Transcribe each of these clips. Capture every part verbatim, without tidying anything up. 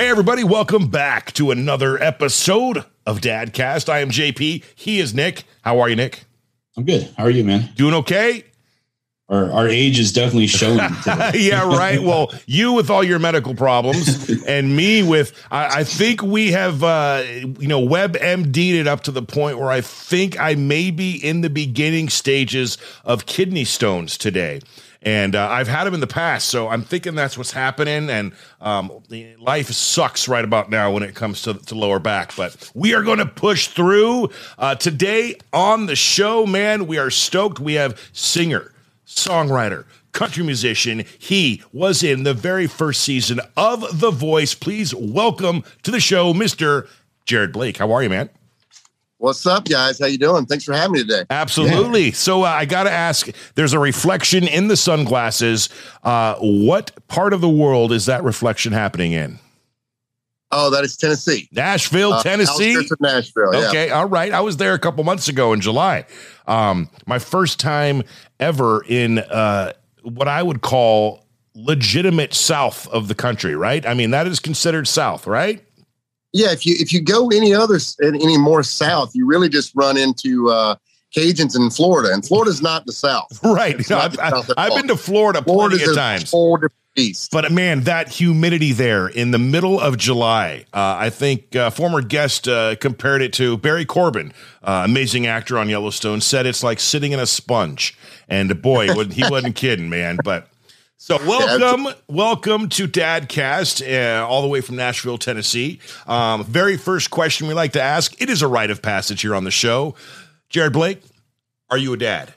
Hey, everybody, welcome back to another episode of Dadcast. I am J P. He is Nick. How are you, Nick? I'm good. How are you, man? Doing okay? Our, our age is definitely showing. Yeah, right. Well, you with all your medical problems and me with, I, I think we have, uh, you know, WebMD'd it up to the point where I think I may be in the beginning stages of kidney stones today. And uh, I've had them in the past, so I'm thinking that's what's happening. And um, life sucks right about now when it comes to, to lower back. But we are going to push through. Uh, today on the show, man, we are stoked. We have singer, songwriter, country musician. He was in the very first season of The Voice. Please welcome to the show, Mister Jared Blake. How are you, man? What's up, guys? How you doing? Thanks for having me today. Absolutely. Yeah. So uh, I got to ask, there's a reflection in the sunglasses. Uh, what part of the world is that reflection happening in? Oh, that is Tennessee. Nashville, uh, Tennessee. Of Nashville, yeah. Okay, all right. I was there a couple months ago in July. Um, my first time ever in uh, what I would call legitimate south of the country, right? I mean, that is considered south, right? Yeah, if you if you go any other any more south, you really just run into uh, Cajuns in Florida, and Florida's not the South, right? No, I've, I've, I've been to Florida Florida's plenty of times. Whole different beast. But man, that humidity there in the middle of July, uh, I think uh, former guest uh, compared it to Barry Corbin, uh, amazing actor on Yellowstone, said it's like sitting in a sponge. And boy, he wasn't kidding, man. But so welcome, welcome to Dadcast, uh, all the way from Nashville, Tennessee. Um, very first question we like to ask. It is a rite of passage here on the show. Jared Blake, are you a dad?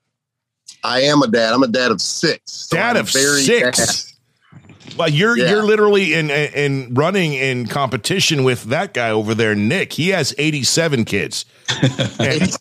I am a dad. I'm a dad of six. So dad I'm of six. Dad. Well, you're yeah. you're literally in in running in competition with that guy over there, Nick. He has eighty-seven kids. And,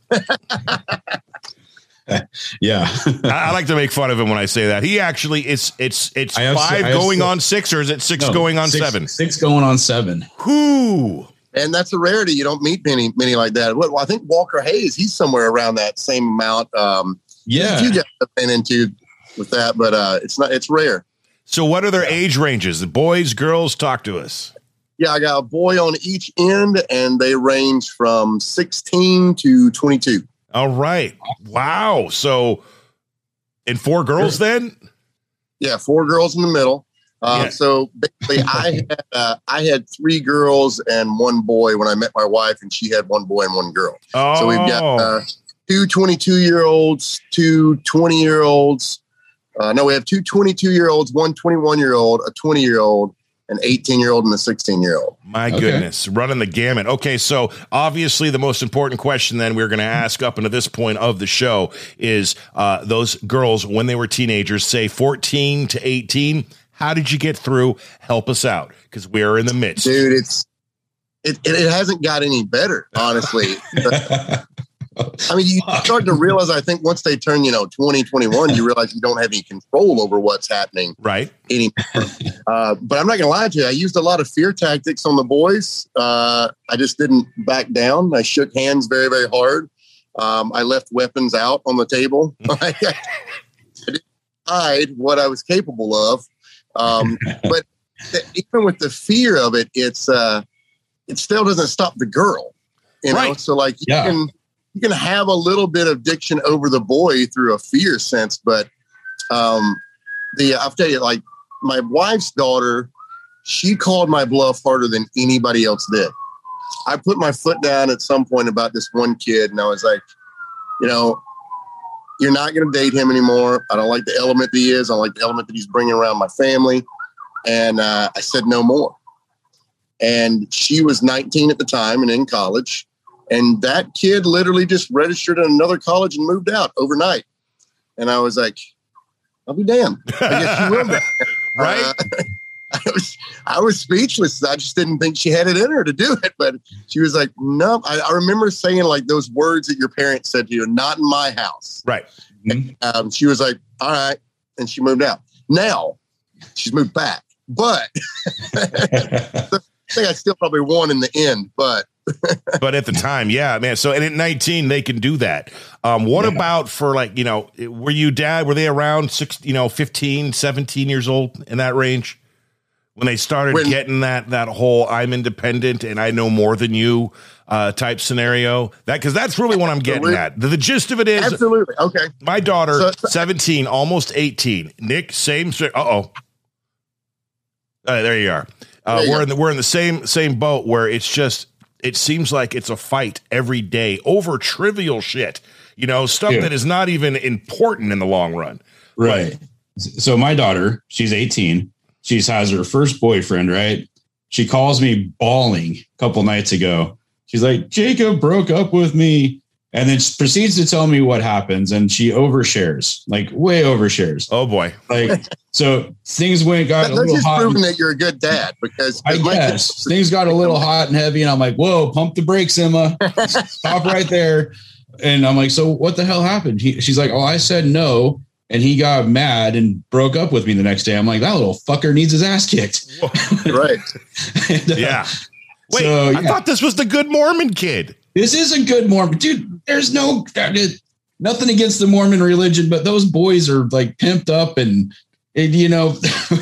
yeah, I, I like to make fun of him when I say that. He actually it's it's it's five have, going have, on six, or is it six no, going on six, seven? Six going on seven. Whoo! And that's a rarity. You don't meet many many like that. Well, I think Walker Hayes, he's somewhere around that same amount. Um, yeah, you guys have been into with that, but uh, it's not. It's rare. So, what are their age ranges? The boys, girls, talk to us. Yeah, I got a boy on each end, and they range from sixteen to twenty-two. All right. Wow. So, and four girls then? Yeah, four girls in the middle. Uh, yeah. So basically, I had uh, I had three girls and one boy when I met my wife, and she had one boy and one girl. Oh. So we've got uh, two twenty-two-year-olds, two twenty-year-olds. Uh, no, we have two twenty-two-year-olds, one twenty-one-year-old, a twenty-year-old, an eighteen-year-old, and a sixteen-year-old. My okay. goodness, running the gamut. Okay, so obviously the most important question then we're going to ask up until this point of the show is uh, those girls, when they were teenagers, say fourteen to eighteen, how did you get through? Help us out, because we are in the midst. Dude, it's it, it, it hasn't got any better, honestly. I mean, you start to realize, I think once they turn, you know, twenty, twenty-one, you realize you don't have any control over what's happening. Right. Anymore. Uh, but I'm not going to lie to you. I used a lot of fear tactics on the boys. Uh, I just didn't back down. I shook hands very, very hard. Um, I left weapons out on the table. I didn't hide what I was capable of. Um, but th- even with the fear of it, it's uh, it still doesn't stop the girl. You know, right. So like you yeah. can. You can have a little bit of diction over the boy through a fear sense, but um, the I'll tell you, like my wife's daughter, she called my bluff harder than anybody else did. I put my foot down at some point about this one kid, and I was like, you know, you're not going to date him anymore. I don't like the element that he is. I don't like the element that he's bringing around my family. And uh, I said no more. And she was nineteen at the time and in college. And that kid literally just registered at another college and moved out overnight. And I was like, I'll be damned. I guess you will. Right. Uh, I was, I was speechless. I just didn't think she had it in her to do it. But she was like, no. I, I remember saying like those words that your parents said to you, not in my house. Right. And, um, she was like, all right. And she moved out. Now she's moved back. But I think I still probably won in the end. But but at the time, yeah, man. So, and at nineteen, they can do that. Um, what yeah. about for like, you know, were you dad, were they around six, you know, fifteen, seventeen years old in that range? When they started When- getting that that whole "I'm independent and I know more than you" uh, type scenario, that because that's really what I'm getting Absolutely. at. The, the gist of it is, Absolutely. Okay. my daughter, So- seventeen, almost eighteen. Nick, same. Uh oh. Uh, there you are. Uh, There you we're go. in the we're in the same same boat where it's just it seems like it's a fight every day over trivial shit. You know, stuff Yeah. that is not even important in the long run. Right. So my daughter, she's eighteen. She has her first boyfriend, right? She calls me bawling a couple nights ago. She's like, Jacob broke up with me. And then she proceeds to tell me what happens. And she overshares, like way overshares. Oh boy. Like, so things went, got That- a That's little just hot. proving that you're a good dad because I my guess kids- things got a little hot and heavy. And I'm like, whoa, pump the brakes, Emma. Stop right there. And I'm like, so what the hell happened? He, she's like, oh, I said no. And he got mad and broke up with me the next day. I'm like, that little fucker needs his ass kicked. right. And, uh, Yeah. Wait, So, I yeah. thought this was the good Mormon kid. This is a good Mormon, dude. There's no nothing against the Mormon religion, but those boys are like pimped up and, and you know,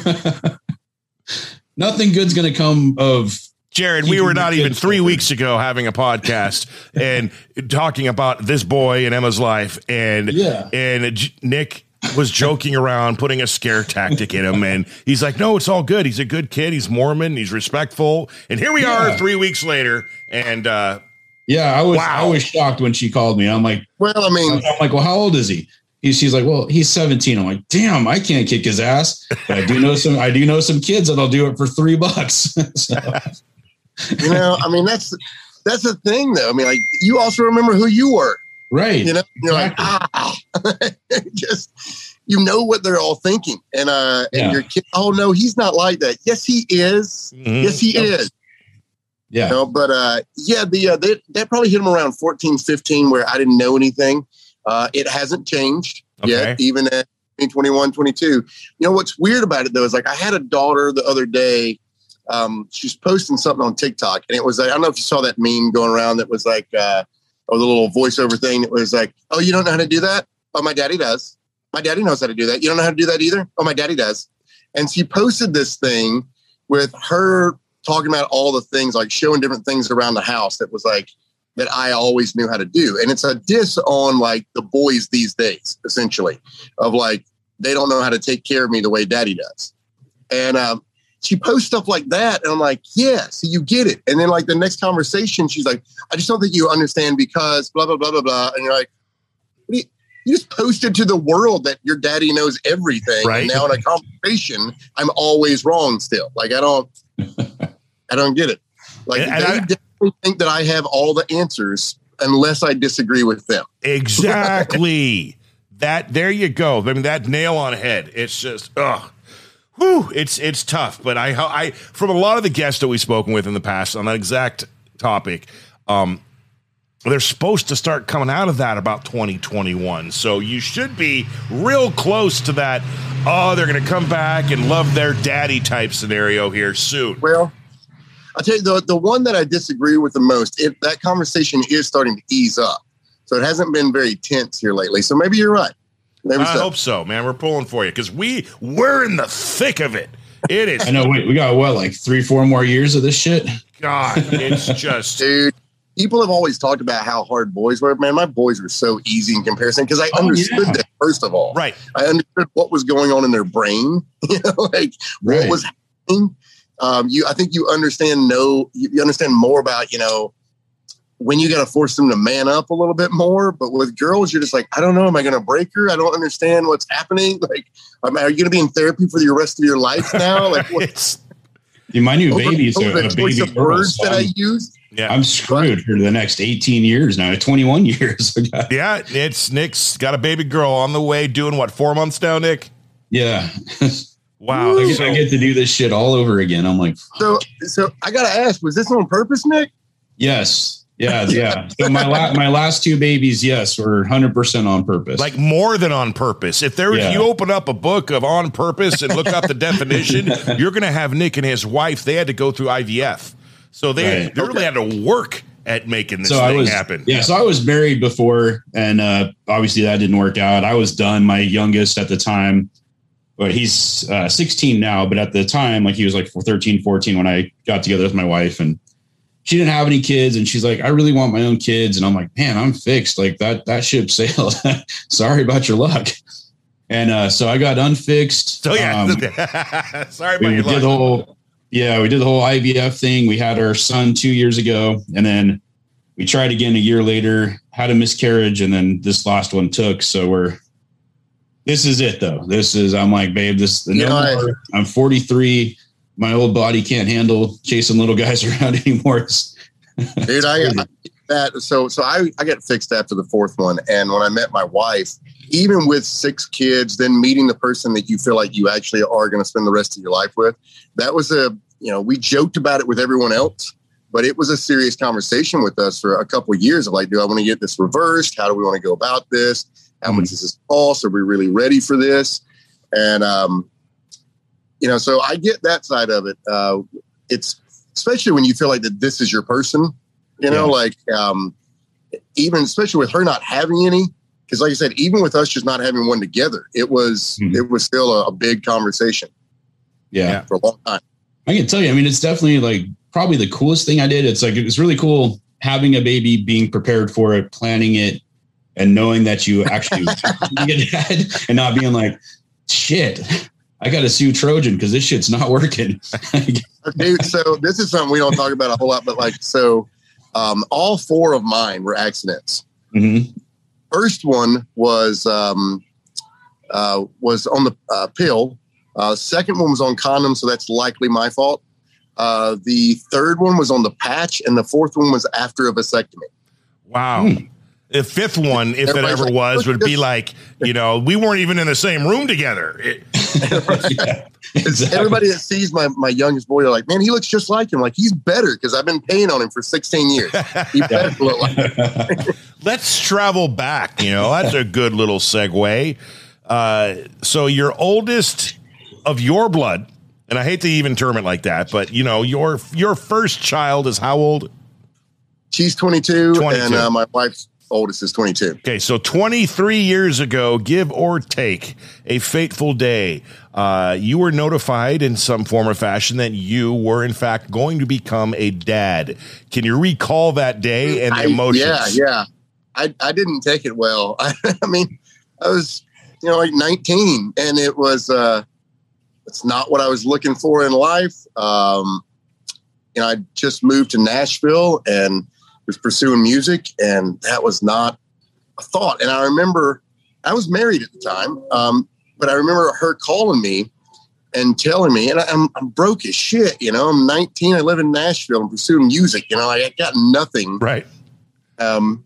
nothing good's going to come of. Jared, we Keeping were the not even kids three separate. weeks ago having a podcast and talking about this boy and Emma's life, and Yeah. and J- Nick was joking around, putting a scare tactic in him, and he's like, "No, it's all good. He's a good kid. He's Mormon. He's respectful." And here we Yeah. are, three weeks later, and uh, Yeah, I was Wow. I was shocked when she called me. I'm like, Well, I mean, I'm like, well, how old is he? he? She's like, well, he's seventeen. I'm like, damn, I can't kick his ass. But I do know some. I do know some kids that'll do it for three bucks. So, you know, I mean, that's that's the thing, though. I mean, like, you also remember who you were. right. You know, you're Exactly. like, ah, just you know what they're all thinking, and uh, and Yeah. your kid, oh no, he's not like that. Yes, he is. mhm. Yes, he is. Yeah. You know, but uh, yeah, the uh, they, that probably hit him around fourteen, fifteen, where I didn't know anything. Uh, it hasn't changed yet, Okay. even at twenty-one, twenty-two. You know what's weird about it though is like I had a daughter the other day. Um, she's posting something on TikTok, and it was like, I don't know if you saw that meme going around that was like, uh, or the little voiceover thing that was like, "Oh, you don't know how to do that? Oh, my daddy does. My daddy knows how to do that. You don't know how to do that either? Oh, my daddy does." And she posted this thing with her talking about all the things, like showing different things around the house that was like that I always knew how to do. And it's a diss on like the boys these days, essentially, of like they don't know how to take care of me the way daddy does. And um, she posts stuff like that, and I'm like, yeah, so you get it. And then like the next conversation, she's like, I just don't think you understand because blah blah blah blah blah. And you're like, what do you, you just posted to the world that your daddy knows everything. Right. And now in a conversation, I'm always wrong still. Like I don't, I don't get it. Like And- they and I- definitely think that I have all the answers unless I disagree with them. Exactly. That there you go. I mean, that nail on head. It's just ugh. Whew, it's it's tough. But I I from a lot of the guests that we've spoken with in the past on that exact topic, um, they're supposed to start coming out of that about twenty twenty-one. So you should be real close to that. Oh, they're gonna come back and love their daddy type scenario here soon. Well, I'll tell you the the one that I disagree with the most, if that conversation is starting to ease up. So it hasn't been very tense here lately. So maybe you're right. Maybe I so. hope so, man. We're pulling for you because we we're in the thick of it. It is I know. Wait, we got what, like three, four more years of this shit? God. It's just Dude, people have always talked about how hard boys were. Man, my boys were so easy in comparison because I Oh, understood yeah. that, first of all. right. I understood what was going on in their brain, you know, like what Right. was happening. Um, you, I think you understand, no, you, you understand more about, you know, when you got to force them to man up a little bit more. But with girls, you're just like, I don't know. Am I going to break her? I don't understand what's happening. Like, um, are you going to be in therapy for the rest of your life now? Like, what, It's Dude, my new over- baby's over a, the a choice baby of girl. words So that I I'm, used. yeah. I'm screwed for the next eighteen years now, twenty-one years. Yeah, it's Nick's got a baby girl on the way doing what, four months now, Nick? Yeah. Wow. I, get, So- I get to do this shit all over again. I'm like, So, so I got to ask, was this on purpose, Nick? yes. Yeah, yeah. So my la- my last two babies, yes, were one hundred percent on purpose. like more than on purpose. If there was, Yeah. you open up a book of on purpose and look up the definition, you're going to have Nick and his wife. They had to go through I V F, so they Right. they really had to work at making this so thing I was happen. Yeah, so I was married before, and uh, obviously that didn't work out. I was done. My youngest at the time, but he's uh, sixteen now. But at the time, like he was like thirteen, fourteen when I got together with my wife, and she didn't have any kids. And she's like, I really want my own kids. And I'm like, man, I'm fixed. Like that, that ship sailed. Sorry about your luck. And uh, so I got unfixed. So yeah, um, sorry about we your did luck. the whole, yeah, we did the whole I V F thing. We had our son two years ago, and then we tried again a year later, had a miscarriage, and then this last one took. So we're, this is it though. This is, I'm like, babe, this, no Yeah, more. I'm forty-three. My old body can't handle chasing little guys around anymore. Dude, I, I that so so I, I got fixed after the fourth one. And when I met my wife, even with six kids, then meeting the person that you feel like you actually are going to spend the rest of your life with, that was a, you know, we joked about it with everyone else, but it was a serious conversation with us for a couple of years of like, do I want to get this reversed? How do we want to go about this? How mm-hmm. much does this cost? Are we really ready for this? And, um, you know, so I get that side of it. Uh, it's especially when you feel like that this is your person, you know, yeah. like um, even especially with her not having any, because like I said, even with us just not having one together, it was mm-hmm. it was still a, a big conversation. Yeah, for a long time. I can tell you, I mean, it's definitely like probably the coolest thing I did. It's like it's really cool having a baby, being prepared for it, planning it, and knowing that you actually get a dad, and not being like, shit, I got to sue Trojan because this shit's not working. Dude, so this is something we don't talk about a whole lot, but like, so um, all four of mine were accidents. Mm-hmm. First one was um, uh, was on the uh, pill. Uh, second one was on condoms, so that's likely my fault. Uh, the third one was on the patch, and the fourth one was after a vasectomy. Wow. Hmm. The fifth one, if Everybody's it ever like, was, would be like, you know, we weren't even in the same room together. It- yeah, exactly. Everybody that sees my, my youngest boy are like, man, he looks just like him. Like, he's better because I've been paying on him for sixteen years. He better look like him. Let's travel back. You know, that's a good little segue. Uh, so your oldest of your blood, and I hate to even term it like that, but, you know, your your first child is how old? She's twenty-two, twenty-two. And uh, my wife's oldest is twenty-two. Okay, so twenty-three years ago, give or take, a fateful day, uh, you were notified in some form or fashion that you were, in fact, going to become a dad. Can you recall that day and the I, emotions? Yeah, yeah. I, I didn't take it well. I, I mean, I was, you know, like nineteen, and it was, uh, it's not what I was looking for in life. Um, you know, I just moved to Nashville and was pursuing music, and that was not a thought. And I remember I was married at the time, um, but I remember her calling me and telling me, and I, I'm, I'm broke as shit. You know, I'm nineteen. I live in Nashville and pursuing music. You know, I got nothing. Right. Um,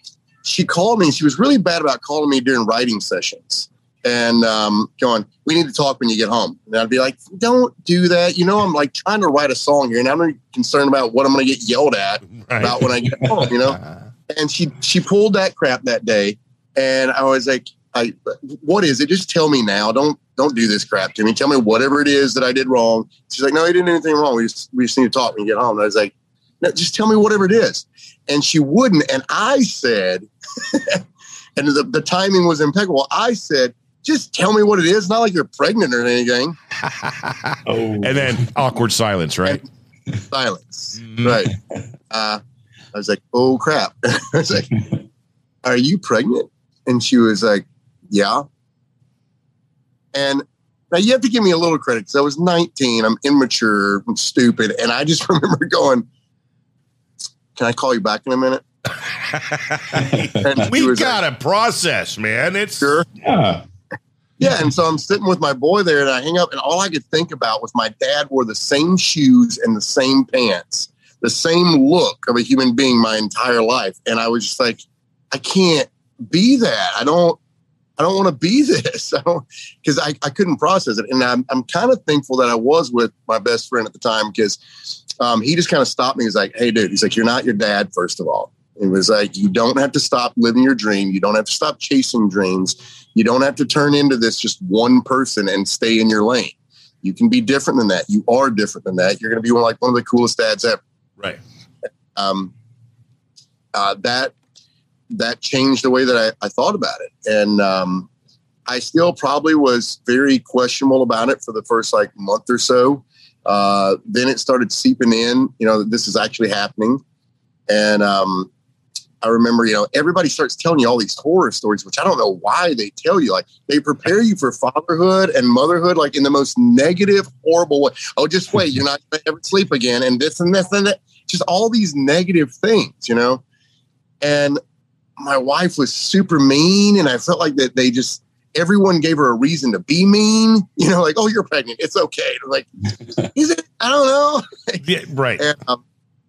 she called me, and she was really bad about calling me during writing sessions and um, going, we need to talk when you get home. And I'd be like, don't do that. You know, I'm like trying to write a song here, and I'm concerned about what I'm going to get yelled at right. about when I get home, you know? And she, she pulled that crap that day. And I was like, I, what is it? Just tell me now. Don't, don't do this crap to me. Tell me whatever it is that I did wrong. She's like, no, you didn't do anything wrong. We just, we just need to talk when you get home. And I was like, no, just tell me whatever it is. And she wouldn't. And I said, and the, the timing was impeccable. I said, just tell me what it is. It's not like you're pregnant or anything. Oh. And then awkward silence, right? And silence. Right. Uh, I was like, oh, crap. I was like, are you pregnant? And she was like, yeah. And now you have to give me a little credit because I was nineteen. I'm immature. I'm stupid. And I just remember going, can I call you back in a minute? We got a like, process, man. It's sure. Yeah. Yeah, and so I'm sitting with my boy there, and I hang up, and all I could think about was my dad wore the same shoes and the same pants, the same look of a human being my entire life. And I was just like, I can't be that. I don't, I don't want to be this. I don't, because I, I couldn't process it. And I'm, I'm kind of thankful that I was with my best friend at the time because um, he just kind of stopped me. He's like, hey, dude, he's like, you're not your dad, first of all. It was like, you don't have to stop living your dream. You don't have to stop chasing dreams. You don't have to turn into this just one person and stay in your lane. You can be different than that. You are different than that. You're going to be one like one of the coolest dads ever. Right. Um, uh, that, that changed the way that I, I thought about it. And um, I still probably was very questionable about it for the first like month or so. Uh, then it started seeping in, you know, that this is actually happening. And um, I remember, you know, everybody starts telling you all these horror stories, which I don't know why they tell you. Like, they prepare you for fatherhood and motherhood, like in the most negative, horrible way. Oh, just wait, you're not going to ever sleep again. And this and this and that. Just all these negative things, you know. And my wife was super mean. And I felt like that they just, everyone gave her a reason to be mean, you know, like, oh, you're pregnant. It's okay. Like, is it? I don't know. Yeah, right. And, um,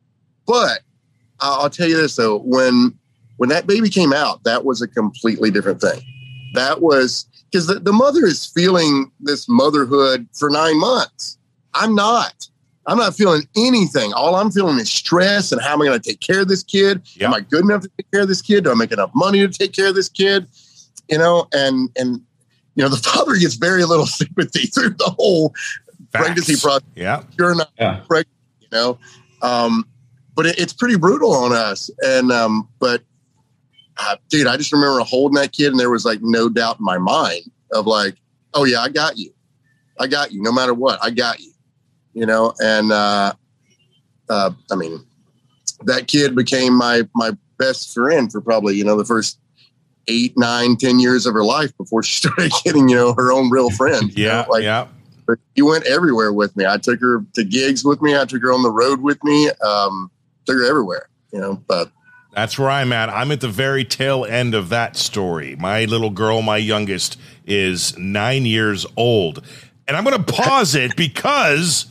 but I'll tell you this, though, when when that baby came out, that was a completely different thing. That was because the, the mother is feeling this motherhood for nine months. I'm not. I'm not feeling anything. All I'm feeling is stress and how am I going to take care of this kid? Yep. Am I good enough to take care of this kid? Do I make enough money to take care of this kid? You know, and, and you know, the father gets very little sympathy through the whole Facts. pregnancy process. Yeah. You're not yeah. pregnant, you know. Um, but it, it's pretty brutal on us. And, um, but, uh, dude, I just remember holding that kid and there was like no doubt in my mind of like, oh, yeah, I got you. I got you. No matter what, I got you. You know, and uh, uh, I mean, that kid became my my best friend for probably, you know, the first eight, nine, ten years of her life before she started getting, you know, her own real friend. Yeah, know? Like, yeah. She went everywhere with me. I took her to gigs with me. I took her on the road with me. Um, took her everywhere, you know, but. That's where I'm at. I'm at the very tail end of that story. My little girl, my youngest, is nine years old. And I'm going to pause it because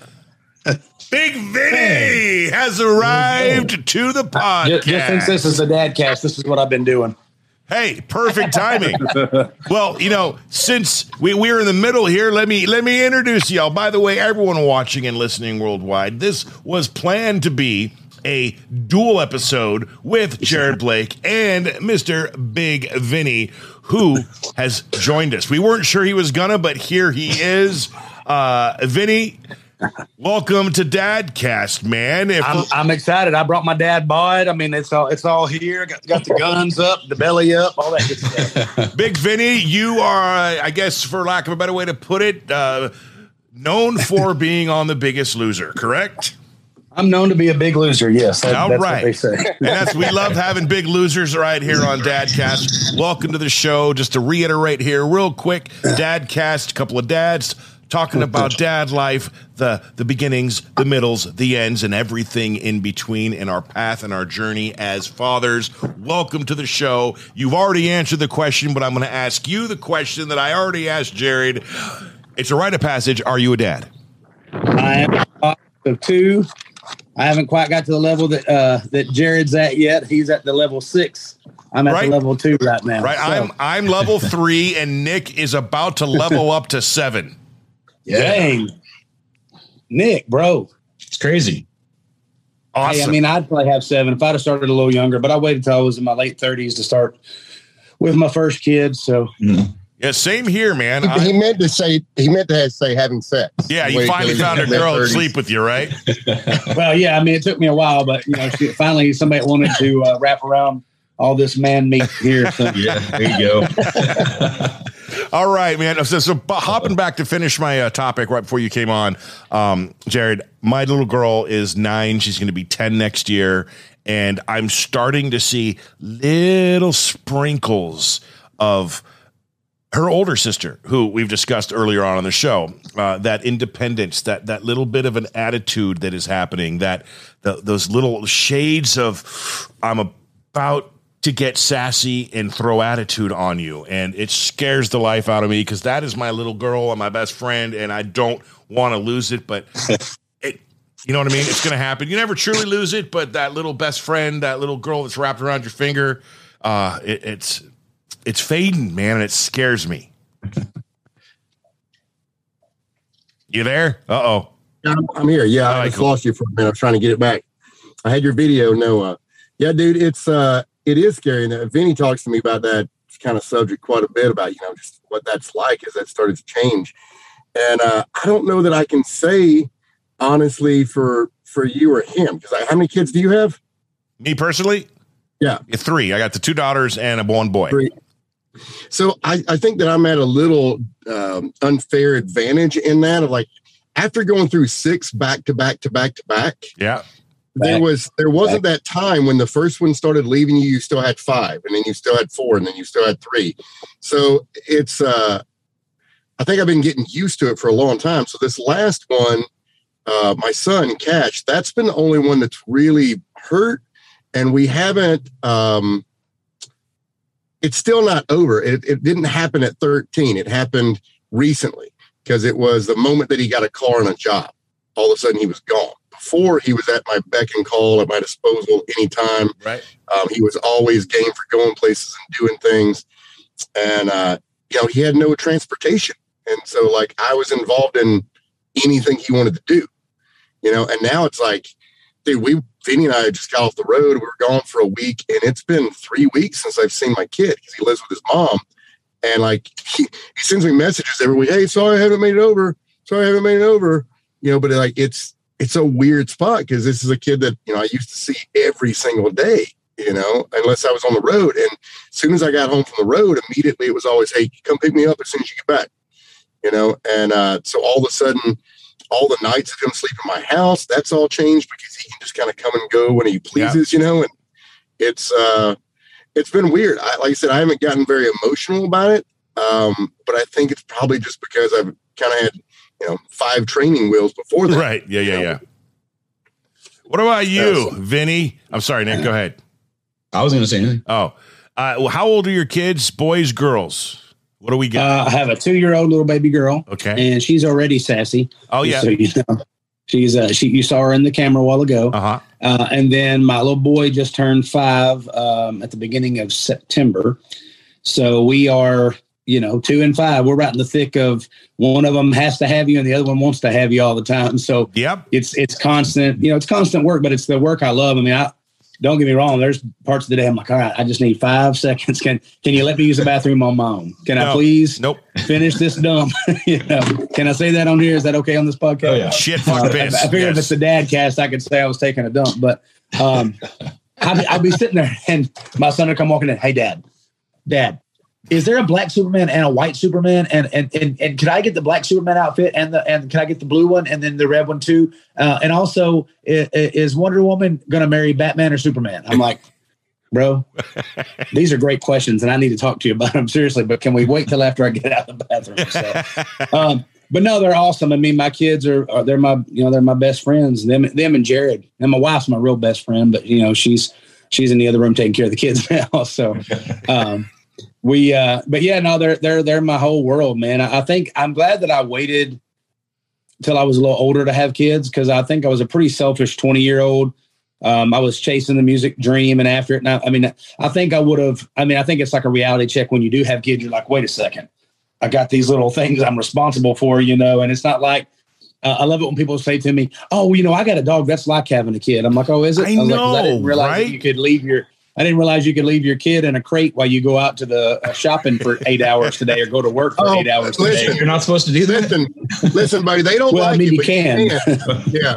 Big Vinny has arrived to the podcast. Just, just since this is a dad cast, this is what I've been doing. Hey, perfect timing. Well, you know, since we, we're in the middle here, let me let me introduce y'all. By the way, everyone watching and listening worldwide, this was planned to be a dual episode with Jared Blake and Mister Big Vinny, who has joined us. We weren't sure he was gonna, but here he is. Uh, Vinny, welcome to Dadcast, man. If I'm, I'm excited. I brought my dad bod. I mean, it's all it's all here. Got, got the guns up, the belly up, all that good stuff. Big Vinny, you are, I guess, for lack of a better way to put it, uh, known for being on The Biggest Loser, correct? I'm known to be a big loser. Yes. That, All that's right. what they say. And that's, we love having big losers right here on Dadcast. Welcome to the show. Just to reiterate here real quick, Dadcast, a couple of dads talking about dad life, the, the beginnings, the middles, the ends, and everything in between in our path and our journey as fathers. Welcome to the show. You've already answered the question, but I'm going to ask you the question that I already asked Jared. It's a rite of passage. Are you a dad? I am a father of two. I haven't quite got to the level that uh, that Jared's at yet. He's at the level six. I'm at right. the level two right now. Right. So. I'm I'm level three, and Nick is about to level up to seven. Yeah. Dang, Nick, bro, it's crazy. Awesome. Hey, I mean, I'd probably have seven if I'd have started a little younger, but I waited till I was in my late thirties to start with my first kid. So. Mm. Yeah, same here, man. He, he meant to say he meant to say having sex. Yeah, you finally found a girl to sleep with you, right? Well, yeah. I mean, it took me a while, but you know, she, finally somebody wanted to uh, wrap around all this man meat here. So. Yeah, there you go. All right, man. So, so hopping back to finish my uh, topic right before you came on, um, Jared. My little girl is nine. She's going to be ten next year, and I'm starting to see little sprinkles of her older sister, who we've discussed earlier on in the show, uh, that independence, that that little bit of an attitude that is happening, that the, those little shades of I'm about to get sassy and throw attitude on you. And it scares the life out of me because that is my little girl and my best friend, and I don't want to lose it. But, it, you know what I mean? It's going to happen. You never truly lose it, but that little best friend, that little girl that's wrapped around your finger, uh, it, it's... It's fading, man, and it scares me. You there? Uh-oh. I'm, I'm here. Yeah, I just cool. lost you for a minute. I was trying to get it back. I had your video, Noah. Yeah, dude, it's uh, it is scary. And Vinny talks to me about that kind of subject quite a bit about, you know, just what that's like as that started to change. And uh, I don't know that I can say, honestly, for for you or him, because how many kids do you have? Me personally? Yeah. Three. I got the two daughters and a one boy. Three. So I, I think that I'm at a little um, unfair advantage in that of like, after going through six back to back to back to back. Yeah. There Back. was, there wasn't that time when the first one started leaving you, you still had five, and then you still had four, and then you still had three. So it's, uh, I think I've been getting used to it for a long time. So this last one, uh, my son, Cash, that's been the only one that's really hurt. And we haven't, um, it's still not over. It, it didn't happen at thirteen. It happened recently because it was the moment that he got a car and a job. All of a sudden he was gone. Before, he was at my beck and call, at my disposal anytime. Right. Um, he was always game for going places and doing things. And, uh, you know, he had no transportation. And so, like, I was involved in anything he wanted to do, you know, and now it's like, dude, we, Vinny and I just got off the road. We were gone for a week, and it's been three weeks since I've seen my kid because he lives with his mom. And, like, he, he sends me messages every week. Hey, sorry, I haven't made it over. Sorry, I haven't made it over. You know, but, like, it's, it's a weird spot because this is a kid that, you know, I used to see every single day, you know, unless I was on the road. And as soon as I got home from the road, immediately it was always, hey, come pick me up as soon as you get back, you know. And uh, so all of a sudden, all the nights of him sleeping in my house, that's all changed because he can just kind of come and go when he pleases, yeah. you know. And it's uh, it's been weird. I, like I said, I haven't gotten very emotional about it, um, but I think it's probably just because I've kind of had, you know, five training wheels before that. Right. Yeah, yeah, yeah. What about you, Vinny? I'm sorry, Nick. Go ahead. I was going to say anything. Oh, uh, well, how old are your kids? Boys, girls? What do we got? Uh, I have a two-year-old little baby girl. Okay. And she's already sassy. Oh, yeah. So, you know, she's, uh, she, you saw her in the camera a while ago. Uh-huh. Uh, and then my little boy just turned five um, at the beginning of September. So we are, you know, two and five. We're right in the thick of one of them has to have you and the other one wants to have you all the time. So yep. it's, it's constant, you know, it's constant work, but it's the work I love. I mean, I don't get me wrong. There's parts of the day I'm like, all right, I just need five seconds. Can, can you let me use the bathroom on my own? Can no. I please nope. finish this dump? You know, can I say that on here? Is that okay on this podcast? Oh, yeah. Shit, fuck uh, piss. I, I figured yes. if it's a dad cast, I could say I was taking a dump, but um, I'd, I'd be sitting there and my son would come walking in. Hey, dad, dad, is there a black Superman and a white Superman? And and and and can I get the black Superman outfit and the and can I get the blue one and then the red one too? Uh, and also, is, is Wonder Woman going to marry Batman or Superman? I'm like, bro, these are great questions, and I need to talk to you about them seriously. But can we wait till after I get out of the bathroom? So, um, but no, they're awesome. I mean, my kids are, are they're my you know they're my best friends. Them them and Jared, and my wife's my real best friend. But you know she's she's in the other room taking care of the kids now. So. Um, We, uh, but yeah, no, they're, they're, they're my whole world, man. I, I think I'm glad that I waited till I was a little older to have kids. Cause I think I was a pretty selfish twenty year old. Um, I was chasing the music dream and after it. Now, I mean, I think I would have, I mean, I think it's like a reality check when you do have kids, you're like, wait a second, I got these little things I'm responsible for, you know, and it's not like, uh, I love it when people say to me, oh, well, you know, I got a dog that's like having a kid. I'm like, oh, is it? I, I was know, like, I didn't realize right? that you could leave your, I didn't realize you could leave your kid in a crate while you go out to the uh, shopping for eight hours today or go to work for oh, eight hours listen, today. You're not supposed to do that. Listen, listen, buddy, they don't well, like I mean, it, you can. You can. Yeah.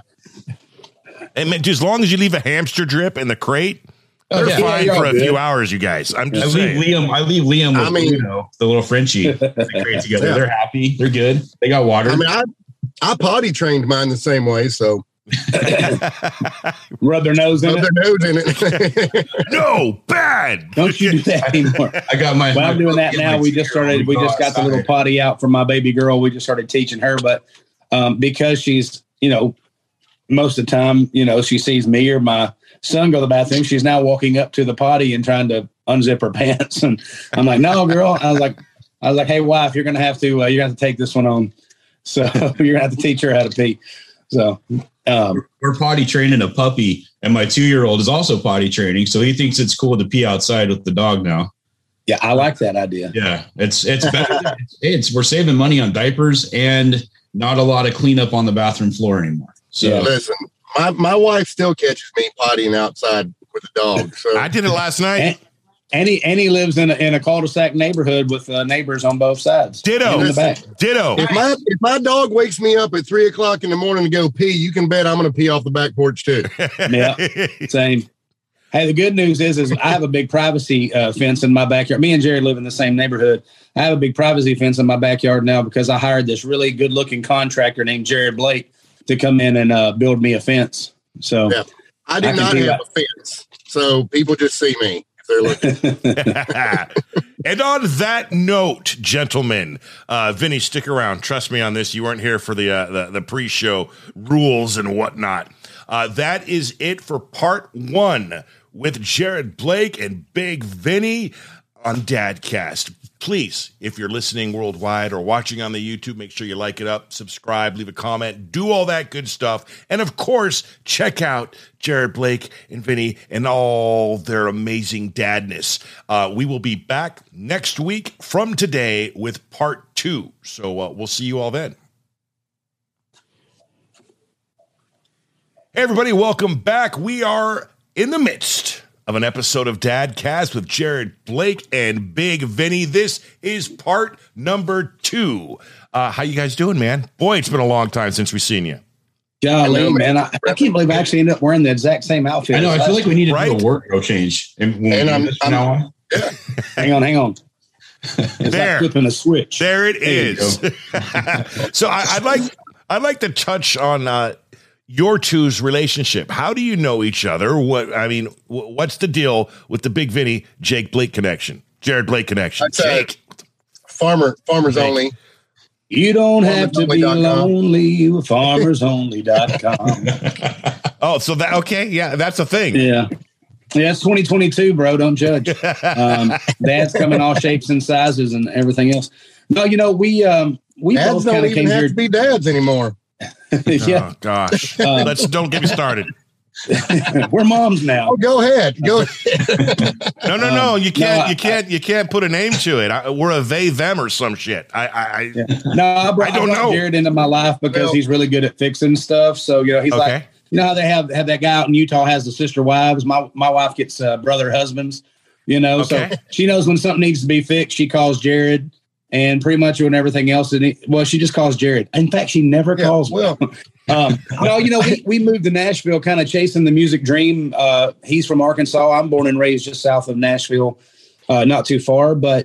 And man, just as long as you leave a hamster drip in the crate, they're Oh, yeah. fine Yeah, for a good. few hours, you guys. I'm I just leave saying. Liam. I leave Liam with I mean- Bruno, the little Frenchie. They create together. Yeah. They're happy. They're good. They got water. I mean, I, I potty trained mine the same way, so Rub their nose in rub it. their nose in it. No, bad. Don't you do that anymore. I got my. Well, I'm my doing that puppy now. and We my just two-year-old. started, we go just got the outside. little potty out for my baby girl. We just started teaching her, but um, because she's, you know, most of the time, you know, she sees me or my son go to the bathroom. She's now walking up to the potty and trying to unzip her pants. And I'm like, no, girl. I was like, I was like, hey, wife, you're going to have to, uh, you're going to have to take this one on. So you're going to have to teach her how to pee. So, um, We're potty training a puppy, and my two-year-old is also potty training, so he thinks it's cool to pee outside with the dog now. yeah, I like that idea. Yeah, it's it's better. it's, it's we're saving money on diapers and not a lot of cleanup on the bathroom floor anymore. So Yeah. Listen, my, my wife still catches me pottying outside with a dog. So I did it last night. And, and, he, and he lives in a, in a cul-de-sac neighborhood with uh, neighbors on both sides. Ditto. In the back. Ditto. if my if my dog wakes me up at three o'clock in the morning to go pee, you can bet I'm going to pee off the back porch too. Yeah, same. Hey, the good news is, is I have a big privacy uh, fence in my backyard. Me and Jared live in the same neighborhood. I have a big privacy fence in my backyard now because I hired this really good looking contractor named Jared Blake to come in and uh, build me a fence. So yeah. I do I not have a fence. So people just see me if they're looking. And on that note, gentlemen, uh, Vinny, stick around. Trust me on this. You weren't here for the uh, the, the pre-show rules and whatnot. Uh, that is it for part one with Jared Blake and Big Vinny on Dadcast. Please, if you're listening worldwide or watching on the YouTube, make sure you like it up, subscribe, leave a comment, do all that good stuff. And of course, check out Jared Blake and Vinny and all their amazing dadness. Uh, we will be back next week from today with part two. So uh, we'll see you all then. Hey, everybody, welcome back. We are in the midst of an episode of Dadcast with Jared Blake and Big Vinny. This is part number two. Uh, how you guys doing, man? Boy, it's been a long time since we've seen you. Golly, man. I, I can't believe I actually ended up wearing the exact same outfit. I know. I feel like we need to right? do a wardrobe change. And, and I'm, I'm, now on. Yeah. Hang on, hang on. There. Flipping a switch. There it There is. So I, I'd like I'd like to touch on uh, your two's relationship. How do you know each other? What I mean, what's the deal with the Big Vinny Jake Blake connection? Jared Blake connection. I'd say Jake. Farmer, farmers Jake. only. You don't have to be farmers only dot com. lonely with farmers only dot com. Oh, so that okay? Yeah, that's a thing. Yeah. Yeah, it's twenty twenty-two, bro. Don't judge. Um, dad's coming all shapes and sizes and everything else. No, you know, we um we Dads both don't kind of even came have here. to be dads anymore. Yeah. Oh gosh. Um, Let's don't get me started. We're moms now. Oh, go ahead. Go ahead. No, no, no. You can't. no, I- you can't. You can't put a name to it. I, we're a they them or some shit. I. I. I Yeah. No, I brought, I don't I brought know. Jared into my life because Well- he's really good at fixing stuff. So you know, he's Okay. like, you know how they have have that guy out in Utah has the sister wives. My my wife gets uh, brother husbands. You know, Okay. so she knows when something needs to be fixed. She calls Jared, and pretty much when everything else. And well, she just calls Jared. In fact, she never Yeah, calls. well, Um, no, you know, we, we moved to Nashville, kind of chasing the music dream. Uh, he's from Arkansas. I'm born and raised just south of Nashville, uh, not too far, but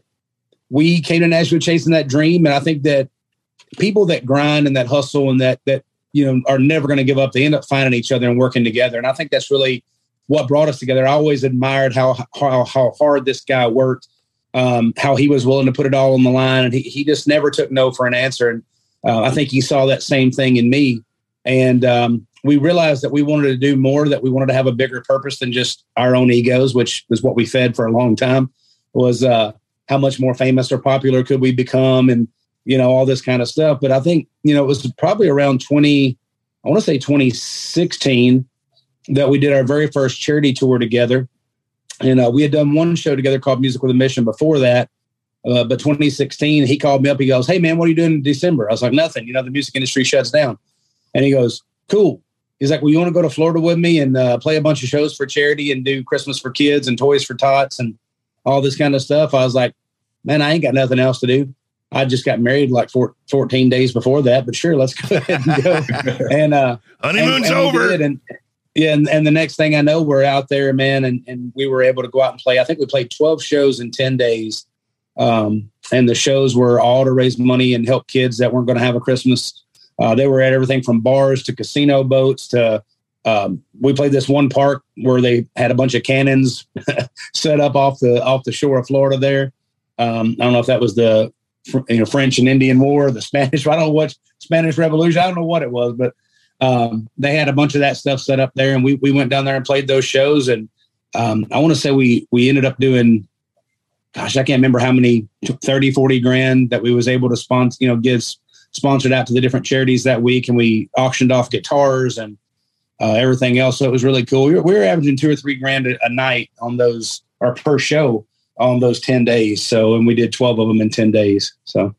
we came to Nashville chasing that dream. And I think that people that grind and that hustle and that, that, you know, are never going to give up. They end up finding each other and working together. And I think that's really what brought us together. I always admired how, how, how hard this guy worked, um, how he was willing to put it all on the line. And he, he just never took no for an answer. And uh, I think he saw that same thing in me. And um, we realized that we wanted to do more, that we wanted to have a bigger purpose than just our own egos, which was what we fed for a long time, was uh, how much more famous or popular could we become and, you know, all this kind of stuff. But I think, you know, it was probably around twenty, I want to say twenty sixteen that we did our very first charity tour together. And uh, we had done one show together called Music with a Mission before that. Uh, but twenty sixteen, he called me up. He goes, "Hey, man, what are you doing in December?" I was like, "Nothing. You know, the music industry shuts down." And he goes, "Cool." He's like, "Well, you want to go to Florida with me and uh, play a bunch of shows for charity and do Christmas for kids and toys for tots and all this kind of stuff?" I was like, "Man, I ain't got nothing else to do. I just got married like four, fourteen days before that, but sure, let's go ahead and go." and uh, honeymoon's and, and we over. did. And yeah, and, and the next thing I know, we're out there, man, and, and we were able to go out and play. I think we played twelve shows in ten days. Um, and the shows were all to raise money and help kids that weren't going to have a Christmas. Uh, they were at everything from bars to casino boats to, um, we played this one park where they had a bunch of cannons set up off the, off the shore of Florida there. Um, I don't know if that was the, you know, French and Indian War, the Spanish, I don't know what Spanish Revolution. I don't know what it was, but, um, they had a bunch of that stuff set up there, and we, we went down there and played those shows. And, um, I want to say we, we ended up doing, gosh, I can't remember how many, thirty, forty grand that we was able to sponsor, you know, give sponsored out to the different charities that week. And we auctioned off guitars and uh, everything else. So it was really cool. We were, we were averaging two or three grand a, a night on those, or per show on those ten days. So, and we did twelve of them in ten days. So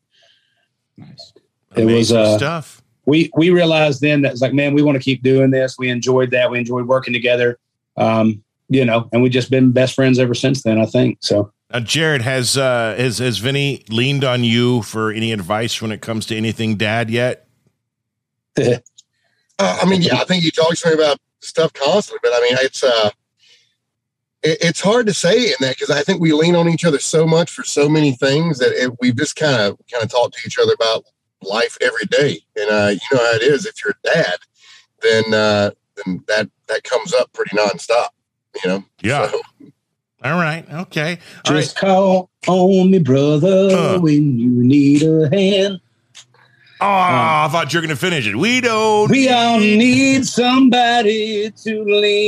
Nice. it was, Amazing uh, stuff. we, we realized then that it's like, man, we want to keep doing this. We enjoyed that. We enjoyed working together, um, you know, and we've just been best friends ever since then, I think. So. Now, Jared, has uh, has has Vinny leaned on you for any advice when it comes to anything dad yet? uh, I mean, yeah, I think he talks to me about stuff constantly, but I mean, it's, uh, it, it's hard to say in that because I think we lean on each other so much for so many things that it, we've just kind of kind of talked to each other about life every day. And uh, you know how it is. If you're a dad, then uh, then that that comes up pretty nonstop. You know. Yeah. So, all right. Okay. All Just right. call on me, brother, uh. when you need a hand. Oh, um, I thought you were going to finish it. We don't. We all need somebody to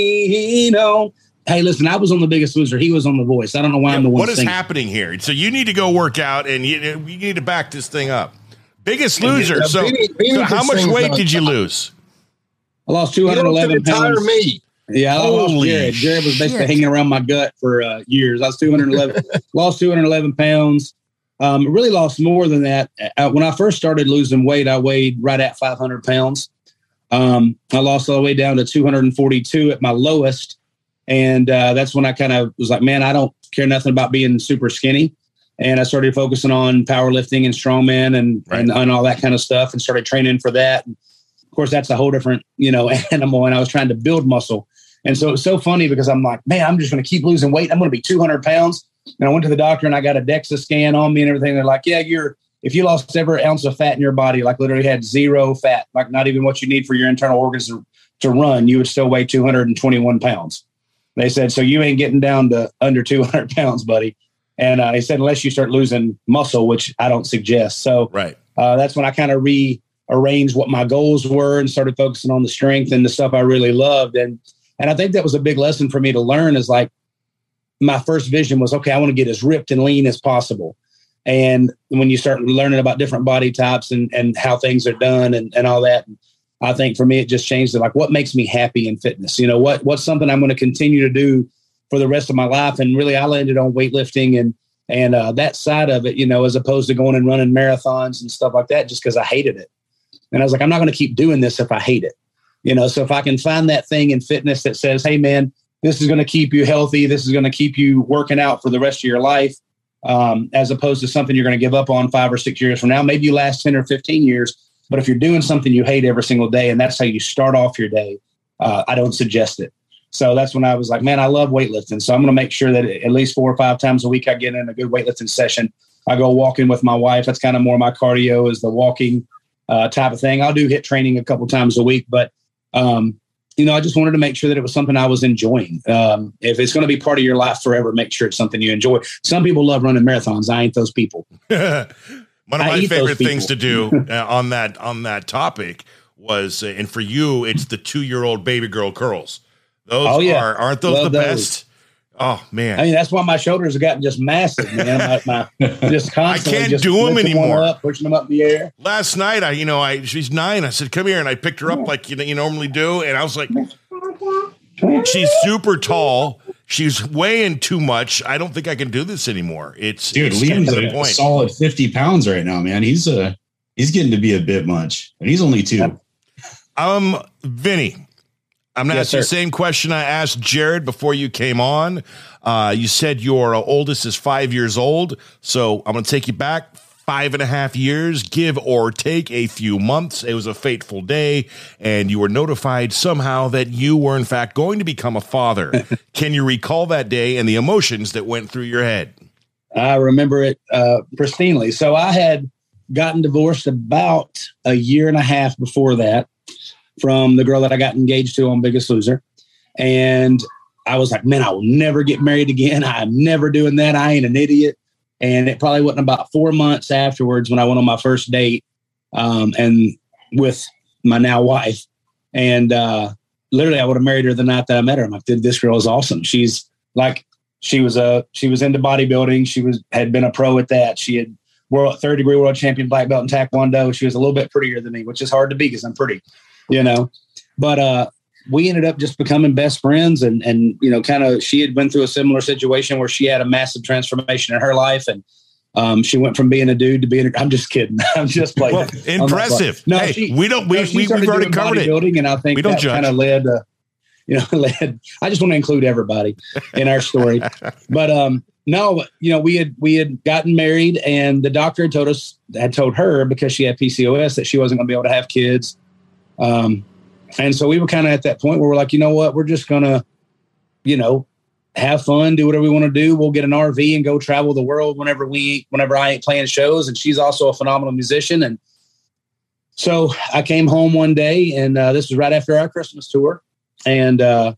lean on. Hey, listen, I was on The Biggest Loser. He was on The Voice. I don't know why yeah, I'm the one What is singing. happening here? So you need to go work out, and you, you need to back this thing up. Biggest Loser. Yeah, so, Beanie, Beanie so how much weight did you lose? I lost two hundred eleven pounds. Me. Yeah, I lost Jared. Jared was basically shit. hanging around my gut for uh, years. I was two hundred eleven, lost two hundred eleven pounds. Um, really lost more than that. Uh, when I first started losing weight, I weighed right at five hundred pounds. Um, I lost all the way down to two hundred forty-two at my lowest. And uh, that's when I kind of was like, man, I don't care nothing about being super skinny. And I started focusing on powerlifting and strongman and, right. and, and all that kind of stuff and started training for that. And of course, that's a whole different, you know, animal. And I was trying to build muscle. And so it was so funny because I'm like, man, I'm just going to keep losing weight. I'm going to be two hundred pounds. And I went to the doctor and I got a DEXA scan on me and everything. They're like, yeah, you're, if you lost every ounce of fat in your body, like literally had zero fat, like not even what you need for your internal organs to, to run, you would still weigh two hundred twenty-one pounds. They said, so you ain't getting down to under two hundred pounds, buddy. And uh, they said, unless you start losing muscle, which I don't suggest. So right. uh, that's when I kind of rearranged what my goals were and started focusing on the strength and the stuff I really loved. And, and I think that was a big lesson for me to learn is like, my first vision was, okay, I want to get as ripped and lean as possible. And when you start learning about different body types and, and how things are done and, and all that, I think for me, it just changed to like, what makes me happy in fitness? You know, what, what's something I'm going to continue to do for the rest of my life? And really, I landed on weightlifting and, and uh, that side of it, you know, as opposed to going and running marathons and stuff like that, just because I hated it. And I was like, I'm not going to keep doing this if I hate it. You know, so if I can find that thing in fitness that says, hey, man, this is going to keep you healthy. This is going to keep you working out for the rest of your life, um, as opposed to something you're going to give up on five or six years from now. Maybe you last ten or fifteen years, but if you're doing something you hate every single day and that's how you start off your day, uh, I don't suggest it. So that's when I was like, man, I love weightlifting. So I'm going to make sure that at least four or five times a week I get in a good weightlifting session. I go walking with my wife. That's kind of more my cardio is the walking uh, type of thing. I'll do HIIT training a couple times a week, but um, you know, I just wanted to make sure that it was something I was enjoying. Um, if it's going to be part of your life forever, make sure it's something you enjoy. Some people love running marathons. I ain't those people. One of my favorite things to do uh, on that on that topic was, uh, and for you, it's the two-year-old baby girl curls. Those oh, yeah. are aren't those love the those. best? Oh man! I mean, that's why my shoulders have gotten just massive, man. My, my, just constantly I can't just do them anymore. Up, pushing them up in the air. Last night, I, you know, I she's nine. I said, "Come here," and I picked her up like you, you normally do, and I was like, "She's super tall. She's weighing too much. I don't think I can do this anymore." It's dude, it's Liam's a, a solid fifty pounds right now, man. He's uh he's getting to be a bit much, and he's only two. Um, Vinny. I'm going to yes, ask you the same question I asked Jared before you came on. Uh, you said your oldest is five years old. So I'm going to take you back five and a half years, give or take a few months. It was a fateful day, and you were notified somehow that you were, in fact, going to become a father. Can you recall that day and the emotions that went through your head? I remember it uh, pristinely. So I had gotten divorced about a year and a half before that from the girl that I got engaged to on Biggest Loser. And I was like, man, I will never get married again. I'm never doing that. I ain't an idiot. And it probably wasn't about four months afterwards when I went on my first date um, and with my now wife. And uh, literally I would have married her the night that I met her. I'm like, dude, this girl is awesome. She's like, she was a, she was into bodybuilding. She was, had been a pro at that. She had world third degree world champion black belt in Taekwondo. She was a little bit prettier than me, which is hard to be because I'm pretty. You know, but uh, we ended up just becoming best friends and, and, you know, kind of, she had been through a similar situation where she had a massive transformation in her life. And um, she went from being a dude to being, a, I'm just kidding. I'm just playing. Well, impressive. No, hey, she, we don't, we, no, we, we've already covered it. And I think we don't that judge. kind of led, uh, you know, led, I just want to include everybody in our story, but um, no, you know, we had, we had gotten married and the doctor had told us, had told her because she had P C O S that she wasn't going to be able to have kids. Um, and so we were kind of at that point where we're like, you know what, we're just going to, you know, have fun, do whatever we want to do. We'll get an R V and go travel the world whenever we, whenever I ain't playing shows. And she's also a phenomenal musician. And so I came home one day, and uh, this was right after our Christmas tour. And uh,